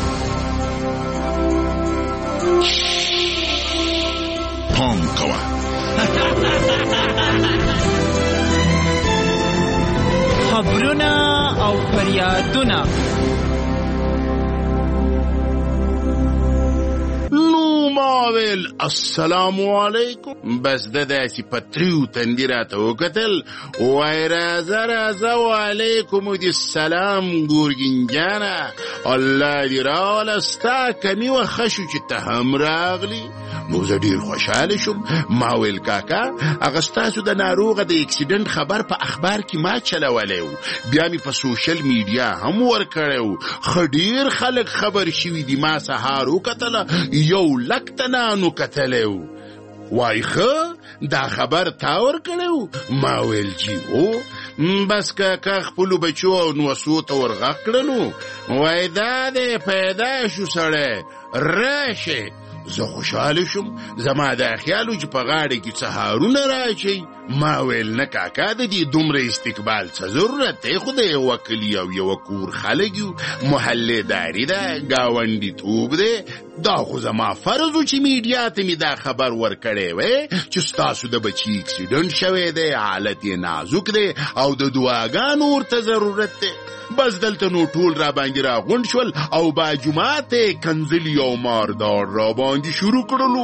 پام کوه. خبرونه او فریادونه نو ماویل السلام علیکم. بس د داسې پتریو تندی راته وکتل وای رازه رازه وعلیکم السلام ګورګین جانه، الله دې راوله ستا کمی وښه شو چې ته هم راغلی. نو زه ډېر خوشحاله شوم. ما ویل کاکا هغه ستاسو د ناروغه د اکسیډنټ خبر په اخبار کې ما چلولی و، بیا مې په سوشل میډیا هم ورکړی و. ښه ډېر خلک خبر شوي دي. ما سهار وکتله یو لک تنانو کتلی و. وای ښه دا خبر تا ورکړی و؟ ما ویل جی او. بس کاکا خپلو بچو او نوسو ته ورغږ کړلو. وای دا دی پیدا شو سړی راشه. زه خوشحاله شوم. زما دا خیالو چې په غاړه کې سهارونه راشي. ما ویل نه کاکا د دې دومره استقبال څه ضرورت دی؟ خو د یوه کلي او یوه کور خلک یو، محلې داري ده، ګاونډیتوب دی. دا خو زما فرض و چې میډیا ته مې دا خبر ورکړی وی چې ستاسو د بچي اکسیډنټ شوی دی، حالت یې نازک دی او د دعاګانو ورته ضرورت دی. بس دلته نو ټول را باندې را غونډ شول او با جماعت کنزلی او ماردار را باندې شروع کړلو.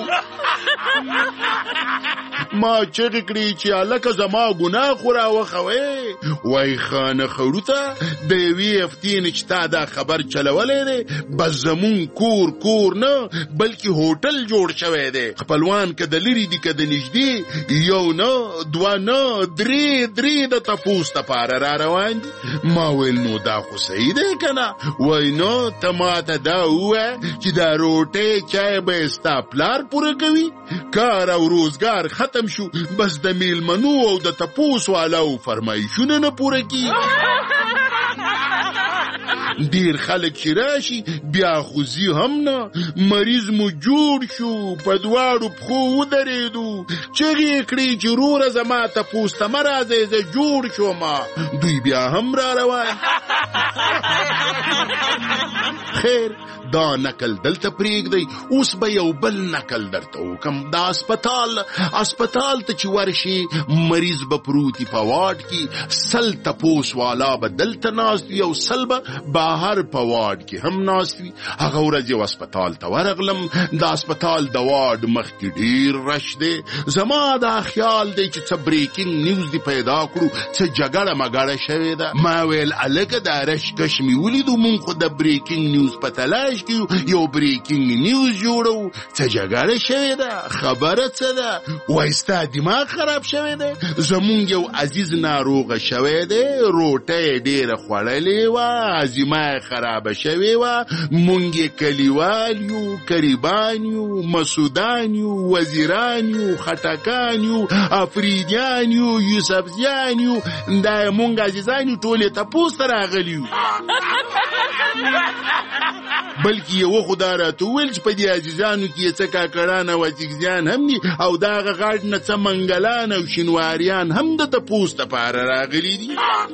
ما چغې کړې چې هلکه زما ګناه خو راوښوې. وای خانه خړو ته د یوې هفتې نه چې تا دا خبر چلولی دی، بس زمون کور کور نه بلکې هوټل جوړ شوی دی. خپلوان که د لرې دي که د نږدې، یو نه دوه نه درې درې د تپوس دپاره را روان دي. ما ویل نو دا خو صحیح دی که نه؟ وای نو ته ماته دا ووایه چې دا روټۍ چای به ستا پلار پوره کوي؟ کار او روزګار ختم شو، بس د میلمنو او د تپوس والاو فرمایشونه نه پوره کیږي. ډیر خلک چې راشي بیا خو ځي هم نه. مریض مو جوړ شو، په دواړو پښو ودرېدو، چغې یې کړې چې وروره زما تپوس ته مه راځئ، زه جوړ شوم. دوی بیا هم را روان. خیر دا نقل دلته پرېږدئ. اوس به یو بل نقل درته وکم. دا اسپتال اسپتال ته چې ورشي مریض به پروت په واډ کې، سل تپوس والا به دلته ناست وي او سل به بهر په واډ کې هم ناست وي. هغه ورځ یو اسپتال ته ورغلم. د اسپتال د واډ مخکې ډېر رش دی. زما دا خیال دی چې څه بریکینګ نیوز دی پیدا کړو، څه جګړه مګړه شوې ده. ما ویل هلکه دا رش کش مې ولیدو، مونږ خو د بریکینګ نیوز په تلاش کې یو بریکینګ نیوز جوړو، څه جګړه شوې ده، خبره څه ده؟ وایي ستا دماغ خراب شوی دی. زمونږ یو عزیز ناروغه شوی دی، روټه یې ډېره خوړلې وه، هاضمه یې خرابه شوې وه. مونږ یې کلیوال یو، قریبان یو، مسودان یو، وزیران یو، خټکان یو، افریدیان یو، یوسفزیان یو، دا مونږ عزیزان یو، ټول یې تپوس ته راغلي یو. بلکې یوه خو دا راته وویل چې په دې عزیزانو کې یې څه کاکړان او اجیګزیان هم دي او د هغه غاړ نه څه منګلان او شینواریان هم د تپوس دپاره راغلي دي.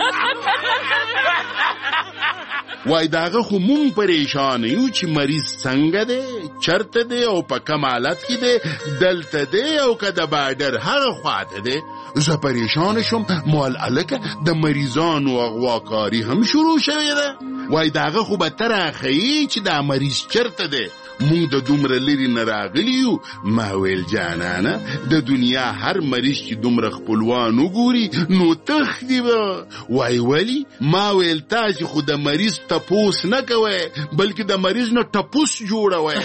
وای د هغه خو مونږ پریشانه یو چې مریض څنګه دی، چرته دی او په کم حالت کې دی، دلته دی او که د باډر هغه خواته دی. زه پریشانه شوم. مال هلکه د مریضانو اغواکاري هم شروع شوې ده. وای د هغه خو به ته راښیي چې دا مریض چرته دی. مونږ د دومره لرې نه راغلي یو. ما ویل جانانه د دنیا هر مریض چې دومره خپلوان وګوري نو تښتي به. وای ولي؟ ما ویل تاسې خو د مریض تپوس نه کوئ بلکې د مریض نه ټپوس جوړوئ.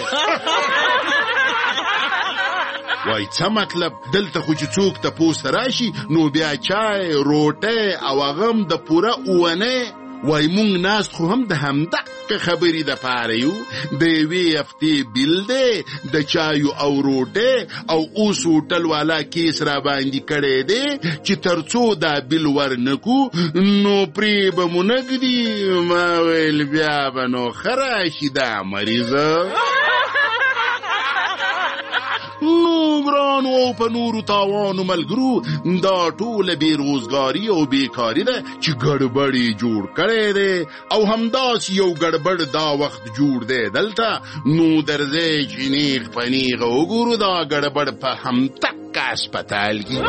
وای څه مطلب؟ دلته خو چې څوک تپوس ته راشي نو بیا چای، روټۍ او هغه هم د پوره اونۍ. وای مونږ ناست خو هم د همدغه خبرې دپاره یو. د یوې هفتې بیل دی د چایو او روټۍ او اوس هوټل والا کیس را باندې کړی دی چې تر څو دا بیل ورنکو نو پرې به مو نه ږدي. ما ویل بیا به نو ښه راشي دا مریضه. نو ګرانو او په نورو تاوانو ملګرو دا ټوله بېروزګاري او بیکاري ده چې ګډبډ یې جوړ کړی دی او همداسې یو ګډبډ دا وخت جوړ دی دلته. نو درځئ چې نیغ په نیغه وګورو دا ګډبډ په همدغه اسپتال کې.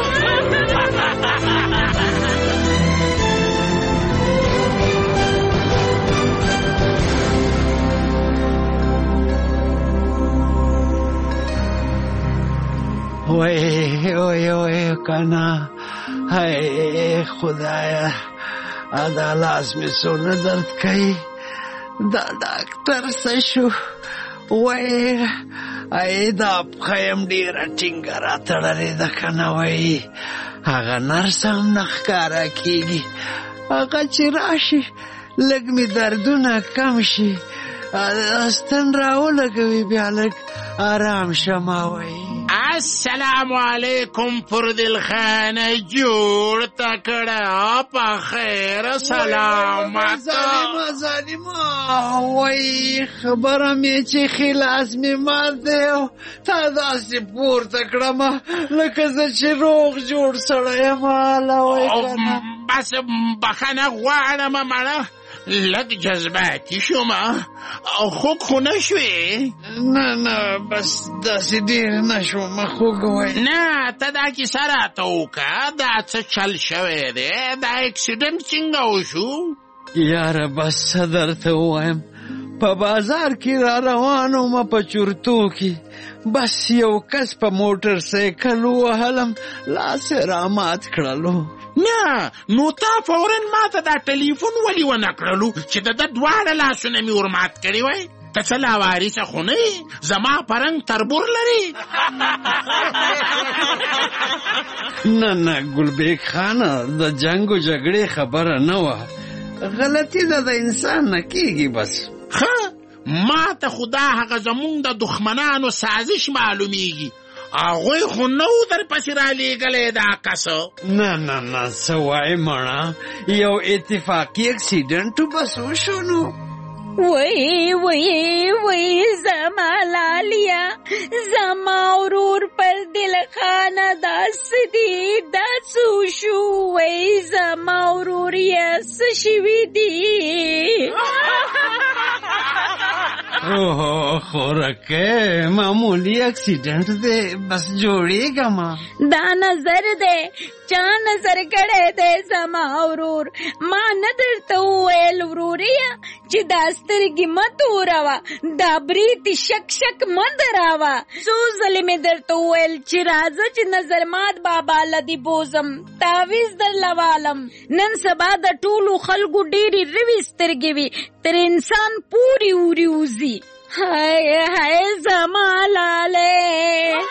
وای وای وای کانا، های خدایا دا لاس می سونه درد کوي. دا ډاکټر څه شو؟ وای ای دا پخیم ډېره ټینګه راتړلې ده که نه. وای هغه نرس هم نه ښکاره کېږي. هغه چې راشي لږ مې دردونه کم شي، ستن راولګوي بیا لږ آرام شمه. وای السلام علیکم پردل خانه جوړ تکړه په خیر سلامت. ظالمه ظالمه وای خبره مې چې خلاص مې مات دی، تا داسې پورته کړمه لکه زه چې روغ جوړ سړی یم. وای کنه بس بخښنه غواړم مړه، لږ جذباتي شوم او خوږ خو نه شوې؟ نه نه بس داسې ډېر نه شوم خوږ. وای نه ته دا کیسه راته وکړه، دا څه چل شوی دی؟ دا اکسیډنټ څنګه وشو؟ یاره بس څه درته ووایم، په بازار کې را روان وم په چورتو کې، بس یو کس په موټر سایکل ووهلم، لاس یې رامات کړلو. نه نو تا فورا ما ته دا ټلیفون ولې ونه کړلو چې د ده دواړه لاسونه مې ورمات کړي وای؟ ته څه لاوارثه خو نه یې؟ زما په رنګ تربور لري. نه نه ګلبیک خانه د جنګ و جګړې خبره نه وه، غلطي ده د انسان نه کېږي بس. ښه ما ته خو دا هغه زمونږ د دښمنانو سازش معلومیږي. هغوی خو نه و در پسې رالیږلی دا کسه؟ نه نه نه څه وایې مړه، یو اتفاقي اکسیډنټ بس وشو. نو وای وای وای زما لالیا، زما ورور پر دل خانه داسې دی، دا څه وشو؟ وای زما ورور یې څه شوي دي؟ اوه خورکه معمولی اکسیډنټ دی بس جوړیږه ما دا نظر دی چا نظر کړی دی زما ورور ما نه درته وویل وروریا چې دا سترګې مه توروه دا برید شک شک مه دراوه څو ځلې مې درته وویل چې راځه چې نظر مات بابا له دې بوزم تعویز درله والم نن سبا د ټولو خلکو ډېرې روي سترګې وي تر انسان پورې اوري وځي هاي هاي زما لاله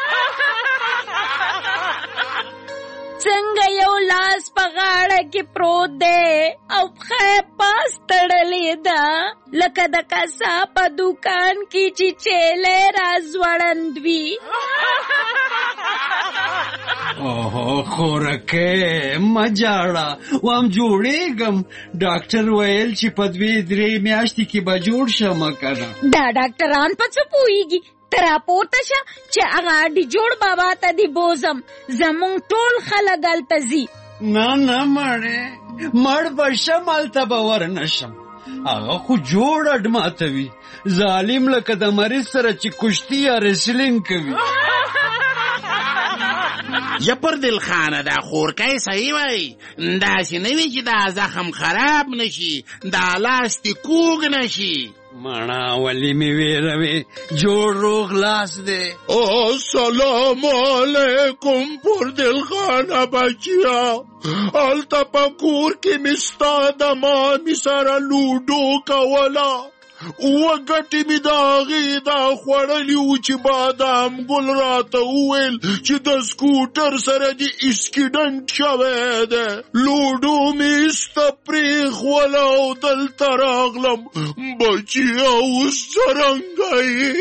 څنګه یو لاس په غاړه کې پروت دی او پښه پاس تړلې ده لکه د کسا په دوکان کې چې چیلې راځوړند وي اوه خورکه ما جاړه وام جوړېږم ډاکټر ویل چې په دوې درې میاشتې کې به جوړ شم کنه دا ډاکټران په څه پوهېږي ته راپورته شه چې هغه اډي جوړ بابا ته دې بوزم زمونږ ټول خلک هلته ځي نه نه مړې مړ به شم هلته به ورنشم هغه خو جوړ اډ ماتوي ظالم لکه د مریض سره چې کشتي یا ریسلینګ کوي یا پر دل خانه دا خورکای صحیح وای داسې نه وي چې دا زخم خراب نشي دا لاس دې کوږ نشي مانا ولی می ویروی جوړ روغ لاس دے السلام علیکم پر دل خانه بچیا التا پکور کی مستا دمامی سارا لوڈو کولا وګټې مې د هغې دا خوړلي وو چې بادام ګل راته وویل چې د سکوټر سره دې اسکیډنټ شوی دی لوډو مې ایسته پرېښوله او دلته راغلم بچیه اوس څرنګه یې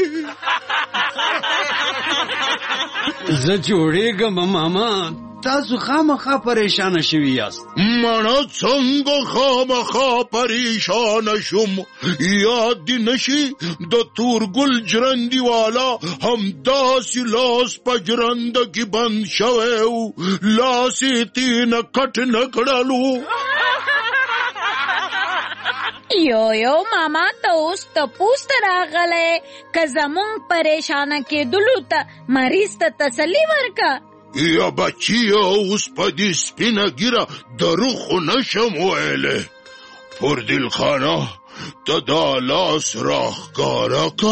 زه جوړېږم ماما تاسو خامخا پریشانه شوي یاست مړه څنګه خامخا پریشانه شوم یاد دې نشي د تورګل جرندي والا همداسې لاس په جرنده کې بند شوی و لاس یې تېنه کټ نه کړلو یو یو ماما ته اوس تپوس ته راغلی که زمونږ پریشانه کېدلو ته مریض ته تسلي ورکه یا بچیه اوس په دې سپینه ګیره دروغ خو نشم ویلی پر دل خانه ته دا لاس راښکاره که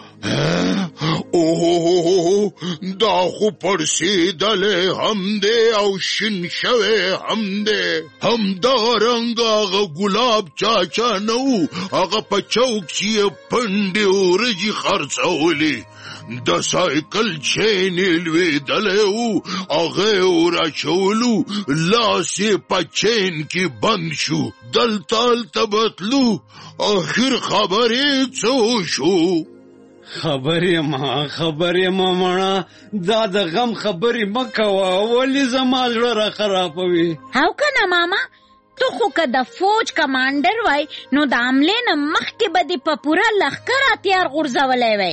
اوه دا خو پړسېدلی هم دی او شین شوی هم دی همدارنګه هغه ګلاب چاچا نه و هغه په چوک چې یې پنډې ورجې خرڅولې د سایکل چین یې لوېدلی و هغه یې وراچولو لاس یې په چین کې بند شو دلته هلته بتلو آخر خبرې څه شو خبرې ما خبرې ما مړه دا د غم خبرې مه کوه ولې زما زړه را خرابوي او که نه ماما تو خو که د فوج کمانډر وای نو د حملې نه مخکې به دې په پوره لښکر هتیار غورځولی وای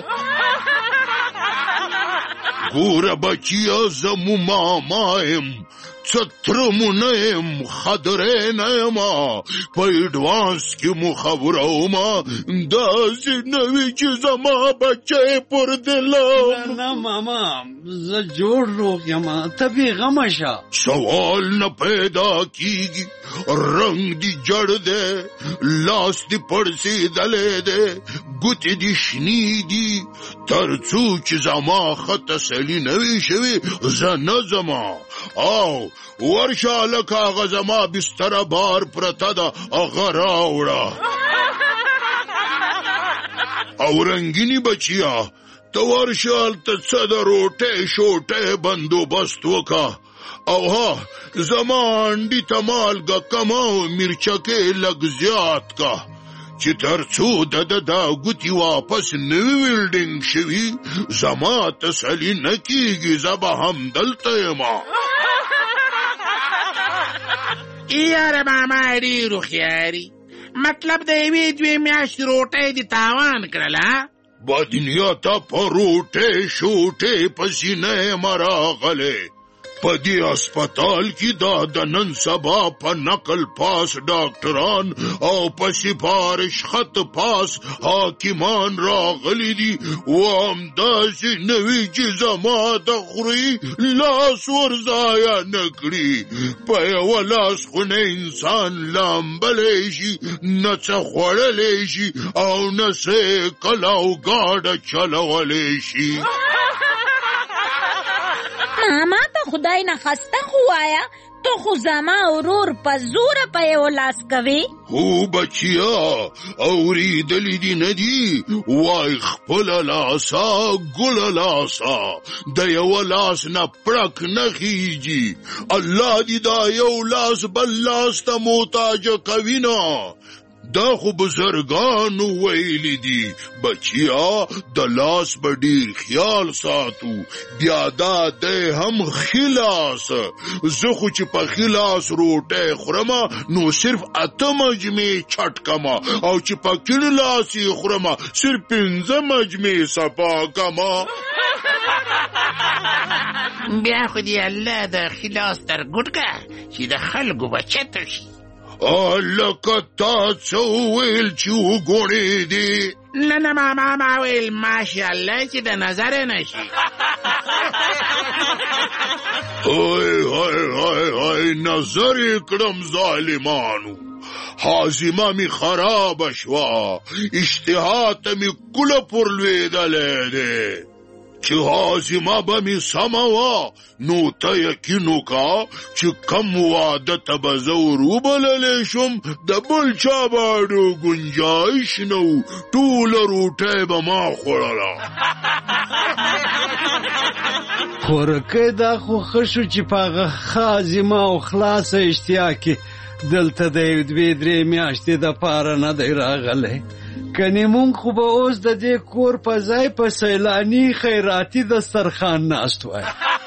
ګوره بچیه زه مو ماما یم څه تره مو نه یم خدرې نه یمه په اډوانس کې مو خبرومه داسې نه وي چې زما بچی پر دلم نه ماما زه جوړ روغ یم ته بېغمه شه سوال نه پیدا کیږي رنګ دی جړ دی لاس دی پړسېدلی دی ګوتې دی شنې دي تر څو چې زما ښه تسلي نه وي شوې زه نه ځمه او ورشه هلکه هغه زما بستره بار پرته ده هغه راوړه او رنګیني بچیه ته ورشه هلته څه د روټۍ شوټۍ بندوبست وکړه او ها زما انډي ته مالګه کمه او مرچکې لږ زیات که چې تر څو د ده دا ګوتې واپس نه وي ویلډینګ شوي زما تسلي نه کېږي زه به همدلته یمه یاره ماما ډېر هوښیاري مطلب د یوې دوې میاشتې روټۍ دې تاوان کړله بدنیته په روټۍ شوټۍ پسې نه یم راغلی په دې هسپتال کې دا د نن سبا په نقل پاس ډاکټران او په سفارش خط پاس حاکمان راغلي دي و همداسې نه وي چې زما د خوري لاس ورضایه نه کړي. په یوه لاس خو نه انسان لامبلی شي، نه څه خوړلی شي او نه سیکل او ګاډه چلولی شي. ماما ته خدای نه خسته خو وایا، تو خو زما ورور په زوره په یو لاس کوي. هو بچیا اوریدلی دي نه دي، وای خپله لاسا ګله لاسا، د یوه لاس نه پړک نه خیږي. الله دې دا یو لاس بل لاس ته محتاجه کوي نه. دا خو بزرگانو ویلی دي بچیا د لاس به ډیر خیال ساتو، بیا دا دی هم خلاص. زه خو چې په خلاص روټۍ خورمه نو صرف اته مجمې چټ کما، او چې په کیڼ لاس یې خورمه صرف پنځه مجمې صفا کما. بیا خو دې الله د خلاص تر ګوټ که چې د خلکو بچته شي. لکه تا څه وویل چې وګوڼېدې؟ نه نه ماما ما ویل ماشاءالله چې د نظره نشي. هی هی هی هی نظر یې کړم ظالمانو، حازمه می خرابه شوه، اشتها ته می کوله پر لوېدلی دی. چې حازمه به می سمه وه نو ته یقین وکړه چې کم واده ته به زه وروبللی شم د بل چا به اډو ګنجایش نه و، ټوله روټۍ به ما خوړله. خورکۍ دا خو ښه شو چې په هغه حازمه او خلاصه اشتیا کې دلته د یو دوې درې میاشتې دپاره نه دی راغلی، کنې مونږ خو به اوس د دې کور په ځای په سیلاني خیراتي دسترخوان ناست وای.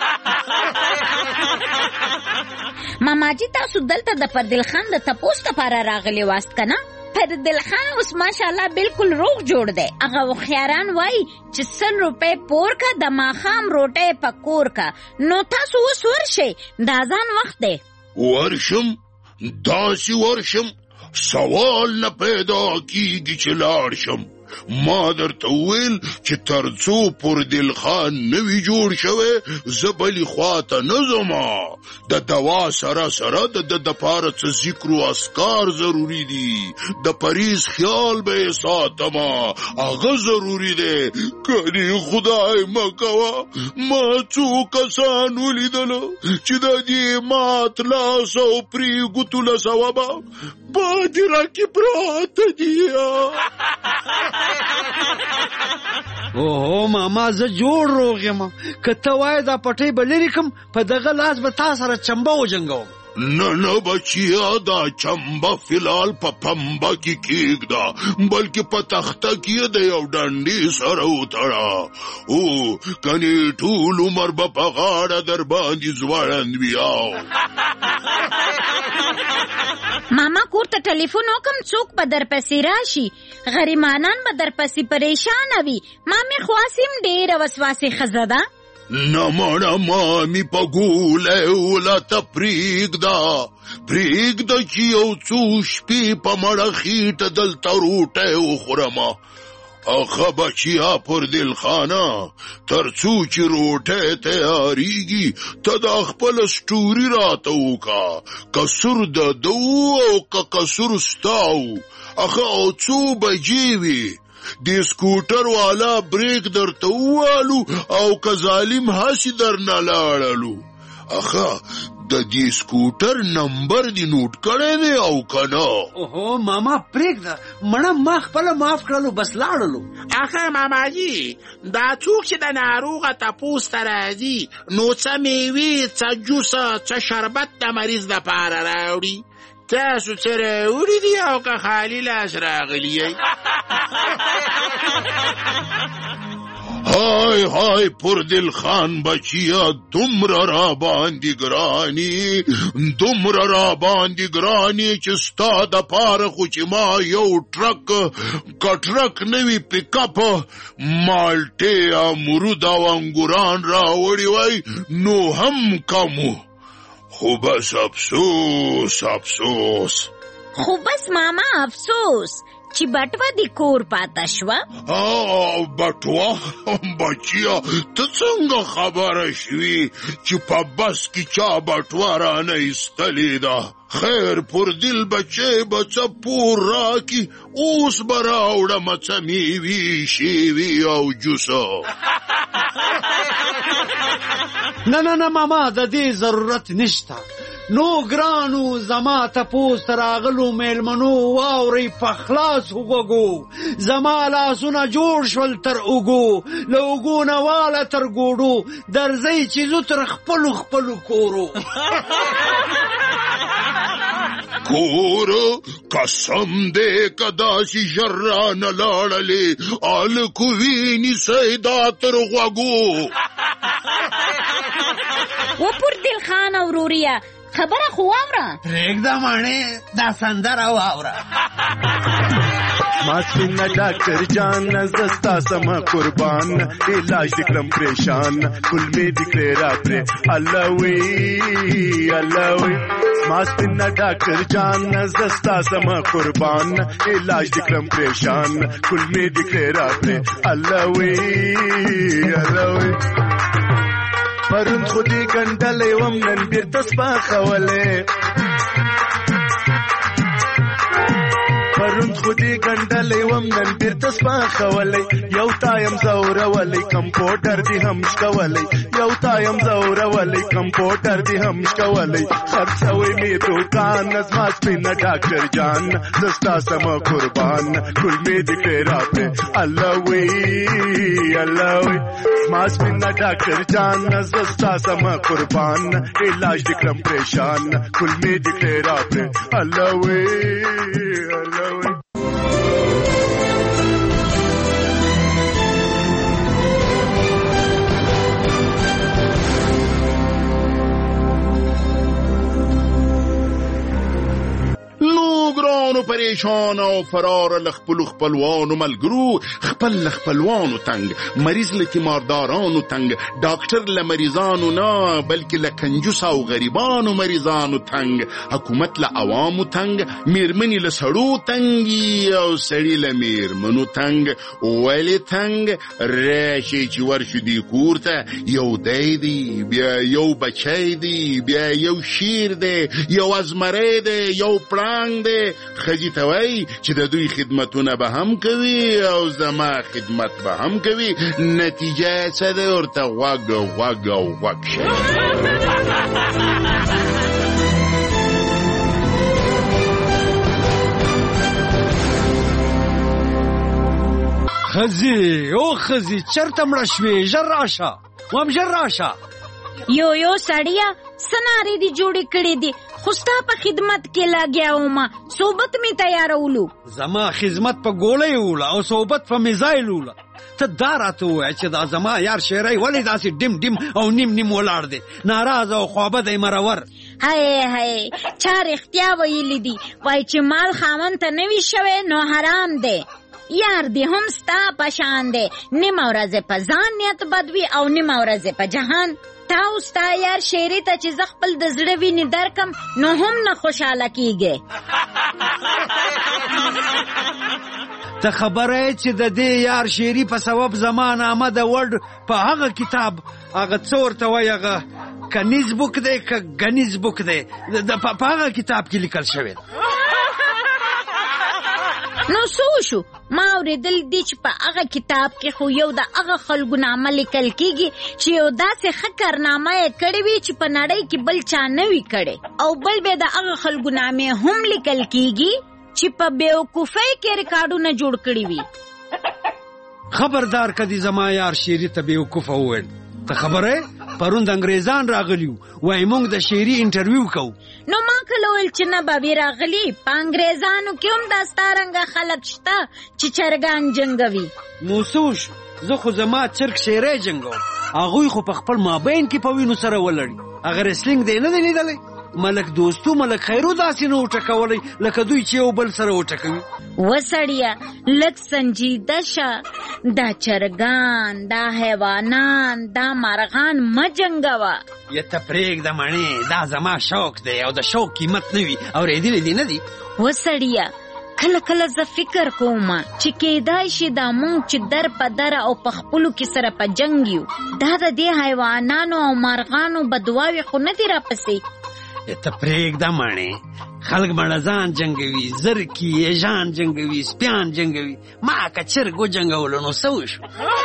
ماماجي تاسو دلته د پردل خان د تپوس دپاره راغلي واست که نه؟ پردل خان اوس ماشاءالله بالکل روغ جوړ دی. هغه هوښیاران وایي چې سل روپۍ پور که د ماښام روټۍ په کور که. نو تاسو اوس ورشئ، د اذان وخت دی. ورشم؟ داسې ورشم سوال نه پیدا کیږي چې لاړ شم. ما درته وویل چې تر څو پردل خان نه وي جوړ شوی زه بلې خواته نه ځمه. د دوا سره سره د ده دپاره څه ذکر و اذکار ضروري دي، د پریز خیال به یې ساتمه، هغه ضروري دی. کنې خدای مه کوه ما څو کسان ولیدله چې د دې مات لاس او پرې ګوتو له سوبه بادره کې پراته دي. اوهو ماما زه جوړ روغ یم، که ته وایې دا پټۍ به لرې کړم په دغه لاس به تا سره چمبه وجنګوم. نه نه بچیا دا چمبه فلال په پمبه کې کېږده، بلکې په تخته کې د یو ډنډې سره وتړه. او کنې ټول عمر به په غاړه در باندې ځوړند ویاو. ماما کور ته ټلیفون وکم څوک به درپسې راشي، غریمانان به درپسې پریشانه وي. مامې خواسیم ډېره وسواسې ښځه ده. نه مړه مامي په ګولی ولته پرېږده پرېږده چې یو څو شپې په مړه خېټه دلته روټۍ وخورمه. اخه بچیا پردل خانه تر څو چې روټۍ تیارېږي ته دا خپله سټوري راته وکړه، قصور د ده او که قصور ستا و. اخه او څو بجې وې د سکوټر والا بریک درته ووالو او که ظالم هسې درنه لاړلو. اخه د دې سکوټر نمبر دې نوټ کړی دی او که نه؟ اوهو ماما پرېږده مړه ما خپله معاف کړلو بس لاړلو. اخه ماماجي دا څوک چې د ناروغه تپوس ته راځي نو څه میوې څه جوسه څه شربت د مریض دپاره راوړي؟ تاسو څه راوړي دي او که خالي لاس راغلي یئ؟ ها های های پر دل خان بچیا دومره را باندې ګراني دومره را باندې ګراني چې ستا د پاره خو چې ما یو ټرک کټرک نوي پیکاپ مالټې امرود او انګوران راوړي وای نو هم کمو خو بس افسوس افسوس خو بس ماما افسوس چې بټوه د کور پاته شوه. او بټوه بچیا ته څنګه خبره شوې چې په بس کې چا بټوه رانه ایستلې ده؟ خیر پر دل بچې به څه پور راکي اوس به راوړمه څه میوې شیوې او جوسه. نه نه نه ماما د دې ضرورت نشته. نو ګرانو زما تپوس راغلو میلمنو واورئ په خلاص وګو زما لاسونه جوړ شول تر اوګو له اوګو نه واله تر ګوډو درځئ چې زو تر خپلو خپلو کورو. کورو قسم دې که داسې ژر رانه لاړلې هلکو وینیسئ دا تر غوږو. وپور دل خان او وروریا خبره خو واوره. پرېږده ماڼې دا سندره واوره. ما سپینه ډاکټر جان زستا سم قربان علاج دې کړم پریشان کل مې دې کړې راپرې الله وی الله وی. ما سپینه ډاکټر جان زستا سم قربان علاج دې کړم پریشان کل مې دې کړې راپرې الله وی الله وی. پرون خودی ګنډلې وم نن بیرته سپاخولې پرون خودی ګنډلې وم نن بیرته سپاخولې یو تایم زورولې کمپوټر دې هم شکولې یو تایم زورولې کمپوټر دې هم شکولې خرڅوي مې دوکان زما سپینه ډاکټر جان زستا سم قربان ټول مې دې کړې راپرې الله وی الله وی. زما سپینه ډاکټر جان زستا سم قربان علاج دې کړم پریشان ټول مې دې کړې راپرې الله وی الله وی. ګرانو پریشان او فرار لخپلو خپلوانو ملګرو خپل لخپلوانو تنگ مریض له تیماردارانو تنگ ډاکټر له مریضانو نه بلکې له کنجوس او غریبانو مریضانو تنگ حکومت له عوامو تنگ میرمنې له سړو تنګي او سړي له میرمنو تنگ ولې تنگ راشي چې ورشو دی کور ته یو دی دی بیا یو بچی دی بیا یو شیر دی یو ازمری دی یو پړانګ دی خجی ته وای چې د دوی خدمتونه به هم کوي او زما خدمت به هم کوي نتیجه څه ده ورته غوږ غوږ او غوږ شي. خزی او خزی چرته مړه شوې ژر راشه وم ژر راشه. یو یو سړیا سنارې دي جوړې کړې دي خو ستا په خدمت کې لګیا وم صحبت می تیارولو. زما خدمت په ګولۍ وله او صحبت په میزایل وله. ته دا راته ووایه چې دا زما یار شیری ولې داسې ډیم ډیم او نیم نیم ولاړ دی ناراض او خوابه دی مرور. هی هی چا رښتیا ویلي دي وایي چې مال خاوند ته نه وي شوی نو حرام دی. یار دی هم ستا په شان دی نیمه ورځې په ځان نیت بدوي او نیمه ورځې په جهان. تا او ستا یار شیرې ته چې زه خپل د زړه وینې درکم نو هم نه خوشحاله کیږې. ته خبره چې د دې یار شیری په سبب زما نامه د ورډ په هغه کتاب هغه څه ورته وایي هغه کنیز بوک دی که ګنیز بوک دی په هغه کتاب کې لیکل شوی. نو څه وشو ما اورېدل دي چې په هغه کتاب کې خو یو د هغه خلکو نامه لیکل کېږي چې یو داسې ښه کارنامه یې کړې وي چې په نړۍ کې بل چا نه وي کړې او بل بیا د هغه خلکو نامې هم لیکل کېږي چې په بیوقوفۍ کې ریکارډونه جوړ کړي وي. خبردار کدی زما یار شیری ته بیوقوفه وویل. ته خبره پرون د انګریزان راغلیو وای موږ د شیری انټرویو کوو. نو ما کله ویل چې نه به راغلی په انګریزانو کې هم دا ستارنګه خلک شته چې چرګان جنګوي. نو څه وشو زه خو زما چرګ شیری جنګوم، هغوی خو په خپل مابین کې په وینو سره ولړي. هغه ریسلینګ دی نه دی لیدلی؟ ملک دوستو ملک خیرو داسې نه وټکولی لکه دوی چې یو بل سره وټکوي. وسړیه لږ سنجیده شه، دا چرګان، دا حیوانان، دا مرغان مه جنګوه. یا ته پرېږده مڼې، دا زما شوق دی او د شوق قیمت نه وي. اورېدلی دي نه دي؟ وسړیه کله کله زه فکر کوم چې کېدای شي دا مونږ چې در په در او په خپلو کې سره په جنګ یو، دا د دې حیوانانو او مرغانو بدواوې خو نه دي راپسې. ته پرېږده مڼې، خلک مړه ځان جنګوي، زرکي یژان جنګوي، سپیان جنګوي، ما که چرګ وجنګولو نو څه وشو؟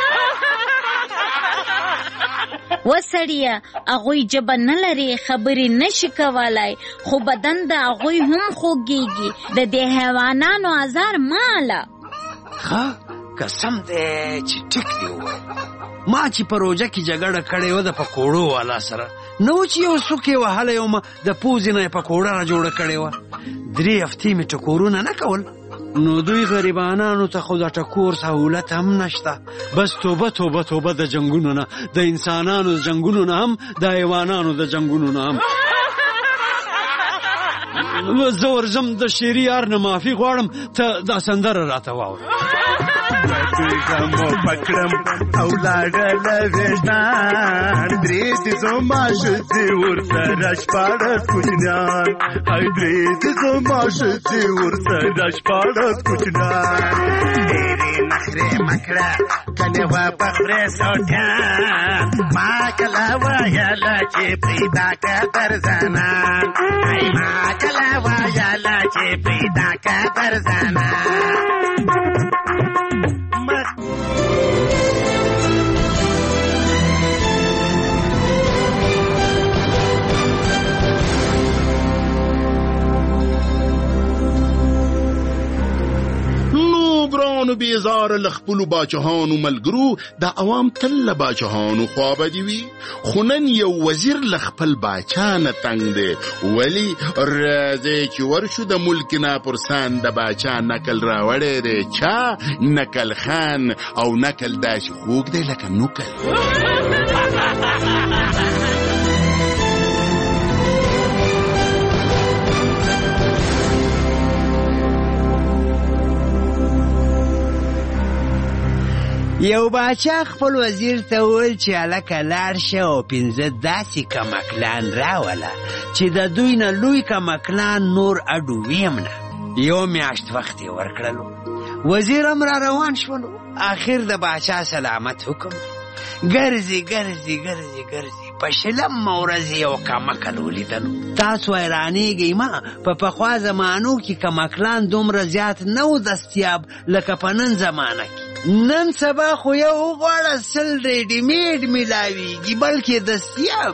وسړیه هغوی ژبه نه لري، خبرې نشي کولی، خو بدن د هغوی هم خوږیږي. د دې حیوانانو ازار ماله. ښه قسم دی چې ټیک دی ووایي. ما چې په روژه کې جګړه کړې وه د پکوړو والا سره، نه و چې یو څوک یې وهلی وم، د پوزې نه یې پکوړه را جوړه کړې وه. درې هفتې مې ټکورونه نه کول. نو دوی غریبانانو ته خو د ټکور سهولت هم نشته. بس توبه توبه توبه د جنګونو نه، د انسانانو د جنګونو نه هم، د حیوانانو د جنګونو نه هم. زه ورځم د شعري یار نه معافي غواړم، ته دا سندره راته واوره. زمو پکړم او لاړل وېشتان درې دې زما شدي ورسره شپاړه کوچنیان، هاي درې دې زما شدي ورسره شپاړه کوچنیان. ډېرې نخرې مکړه کنه و پخره سوټیان، ما کله وایله چې پیدا کړ زنان، هاي ما کله وایله چې پیدا کړ زنان. ګرانو بیزار لخپلو باچهانو ملګرو، د عوام تل له باچهانو خوابدي وي، خو نن یو وزیر لخپل باچا نه تنګ دی. ولی راځي چې ورشو د ملک نه پرسان د باچا نکل راوړی دی. چا؟ نکل خان، او نکل داسې خوږ دی لکه نکل. یو باچا خپل وزیر ته وویل چې هلکه لاړ شه او پنځه داسې کمکلان راوله چې د دوی نه لوی کمکلان نور اډو ویم نه. یو میاشت وخت یې ورکړلو. وزیر هم را روان شولو. آخر د باچا سلامت حکم ګرځي ګرځي ګرځي ګرځي په شلم ورځ یو کمکل ولیدلو. تاسو حیرانېږئ ما، په پخوا زمانو کې کمکلان دومره زیات نه و دستیاب لکه په نن زمانه کې. نن سبا خو یو غواړه سل ریډي میډ میلاویږي بلکې دستیاب.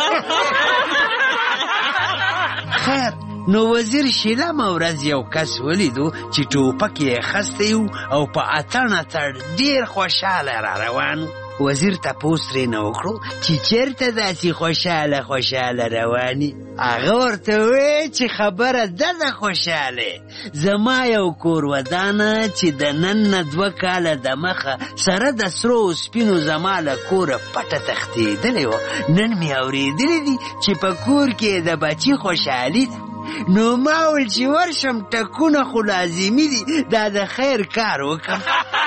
خیر نو وزیر شلمه ورځ یو کس ولیدو چې ټوپک یې اخیستی و او په اتڼ اتڼ ډېر خوشحاله را روان. وزیر تپوس ترېنه وکړو چې چېرته داسې خوشحاله خوشحاله رواني؟ هغه ورته وویل چې خبره ده ده خوشحاله، زما یو کور ودانه چې د نن نه دوه کاله د مخه سره د سرو سپینو زما له کوره پټه تښتېدلې وه، نن مې اورېدلي دي چې په کور کې د بچي خوشحالي ده. نو ما ویل چې ورشم ټکونه خو لازمي دي، دا د خیر کار وکړم.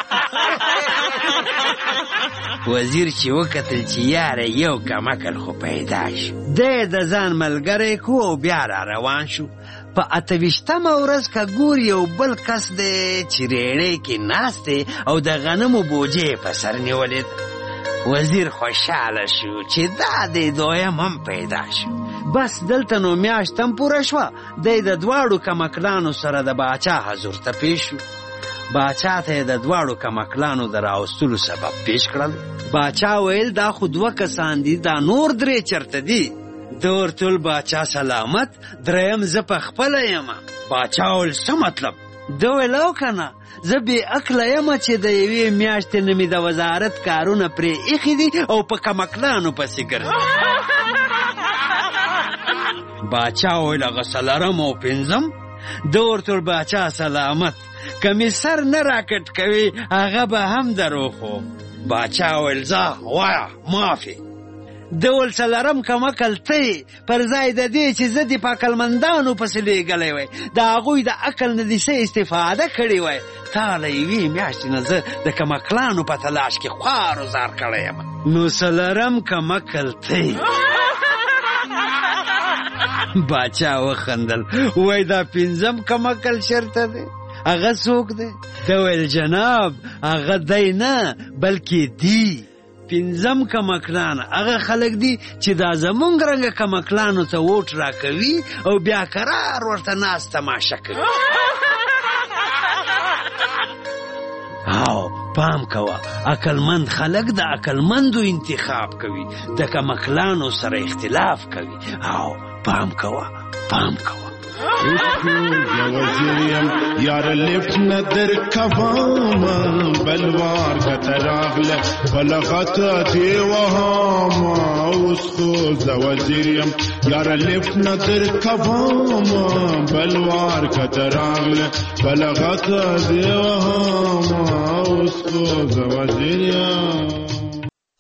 وزیر چې وکتل چې یاره یو کمکل خو پیدا شو، دی د ځان ملګری کو او بیا را روان شو. په اته ویشتمه ورځ که ګور یو بل کس دی چې ریړۍ کې ناست دی او د غنمو بوجې په سر نیولې ده. وزیر خوشحاله شو چې دا دی دویم هم پیدا شو. بس دلته نو میاشت هم پوره شوه، دی د دواړو کمکلانو سره د باچا حضور ته پیش شو. باچا ته د دواړو کمکلانو د راوستلو سبب پیش کړل. باچا ویل دا خو دوه کسان دي، دا نور درې چرته دي؟ د ورته باچا سلامت، دریم زه په خپله یم. باچا ویل څه مطلب؟ ده ویل او که نه، زه بې عقله یم چې د یوې میاشتې نه مې د وزارت کارونه پرې ایښي دي او په کمکلانو پسې ګرځي. باچا ویل هغه څلرم او پنځم؟ ده ورته باچا سلامت، که مې سر نه راکټ کوي هغه به هم دروغ و. باچا ویل ځه وایه معافي دول څلرم کمکل ته پر ځای د دې چې زه د په عقلمندانو پسې لېږلی وای د هغوی د عقل نه دې څه استفاده کړې وای تا له یوې میاشتې نه زه د کمکلانو په تلاش کې خوار و زار کړی یم نو څلرم کمکل ته باچا وخندل وای دا پنځم کمکل شرطه دی هغه څوک دی ته ویل جناب هغه دی نه بلکې دی پنځم کمکلان هغه خلک دي چې دا زمونږ رنګه کمکلانو ته ووټ راکوي او بیا قرار ورته ناست تماشه کوي او پام کوه عقلمند خلک د عقلمندو انتخاب کوي د کمکلانو سره اختلاف کوي او پام کوه پام کوه وزیریم یار لفت ندر کواما بلوار کتراغله بلغت دیوهاما اسخوز وزیریم یار لفت ندر کواما بلوار کتراغله بلغت دیوهاما اسخوز وزیریم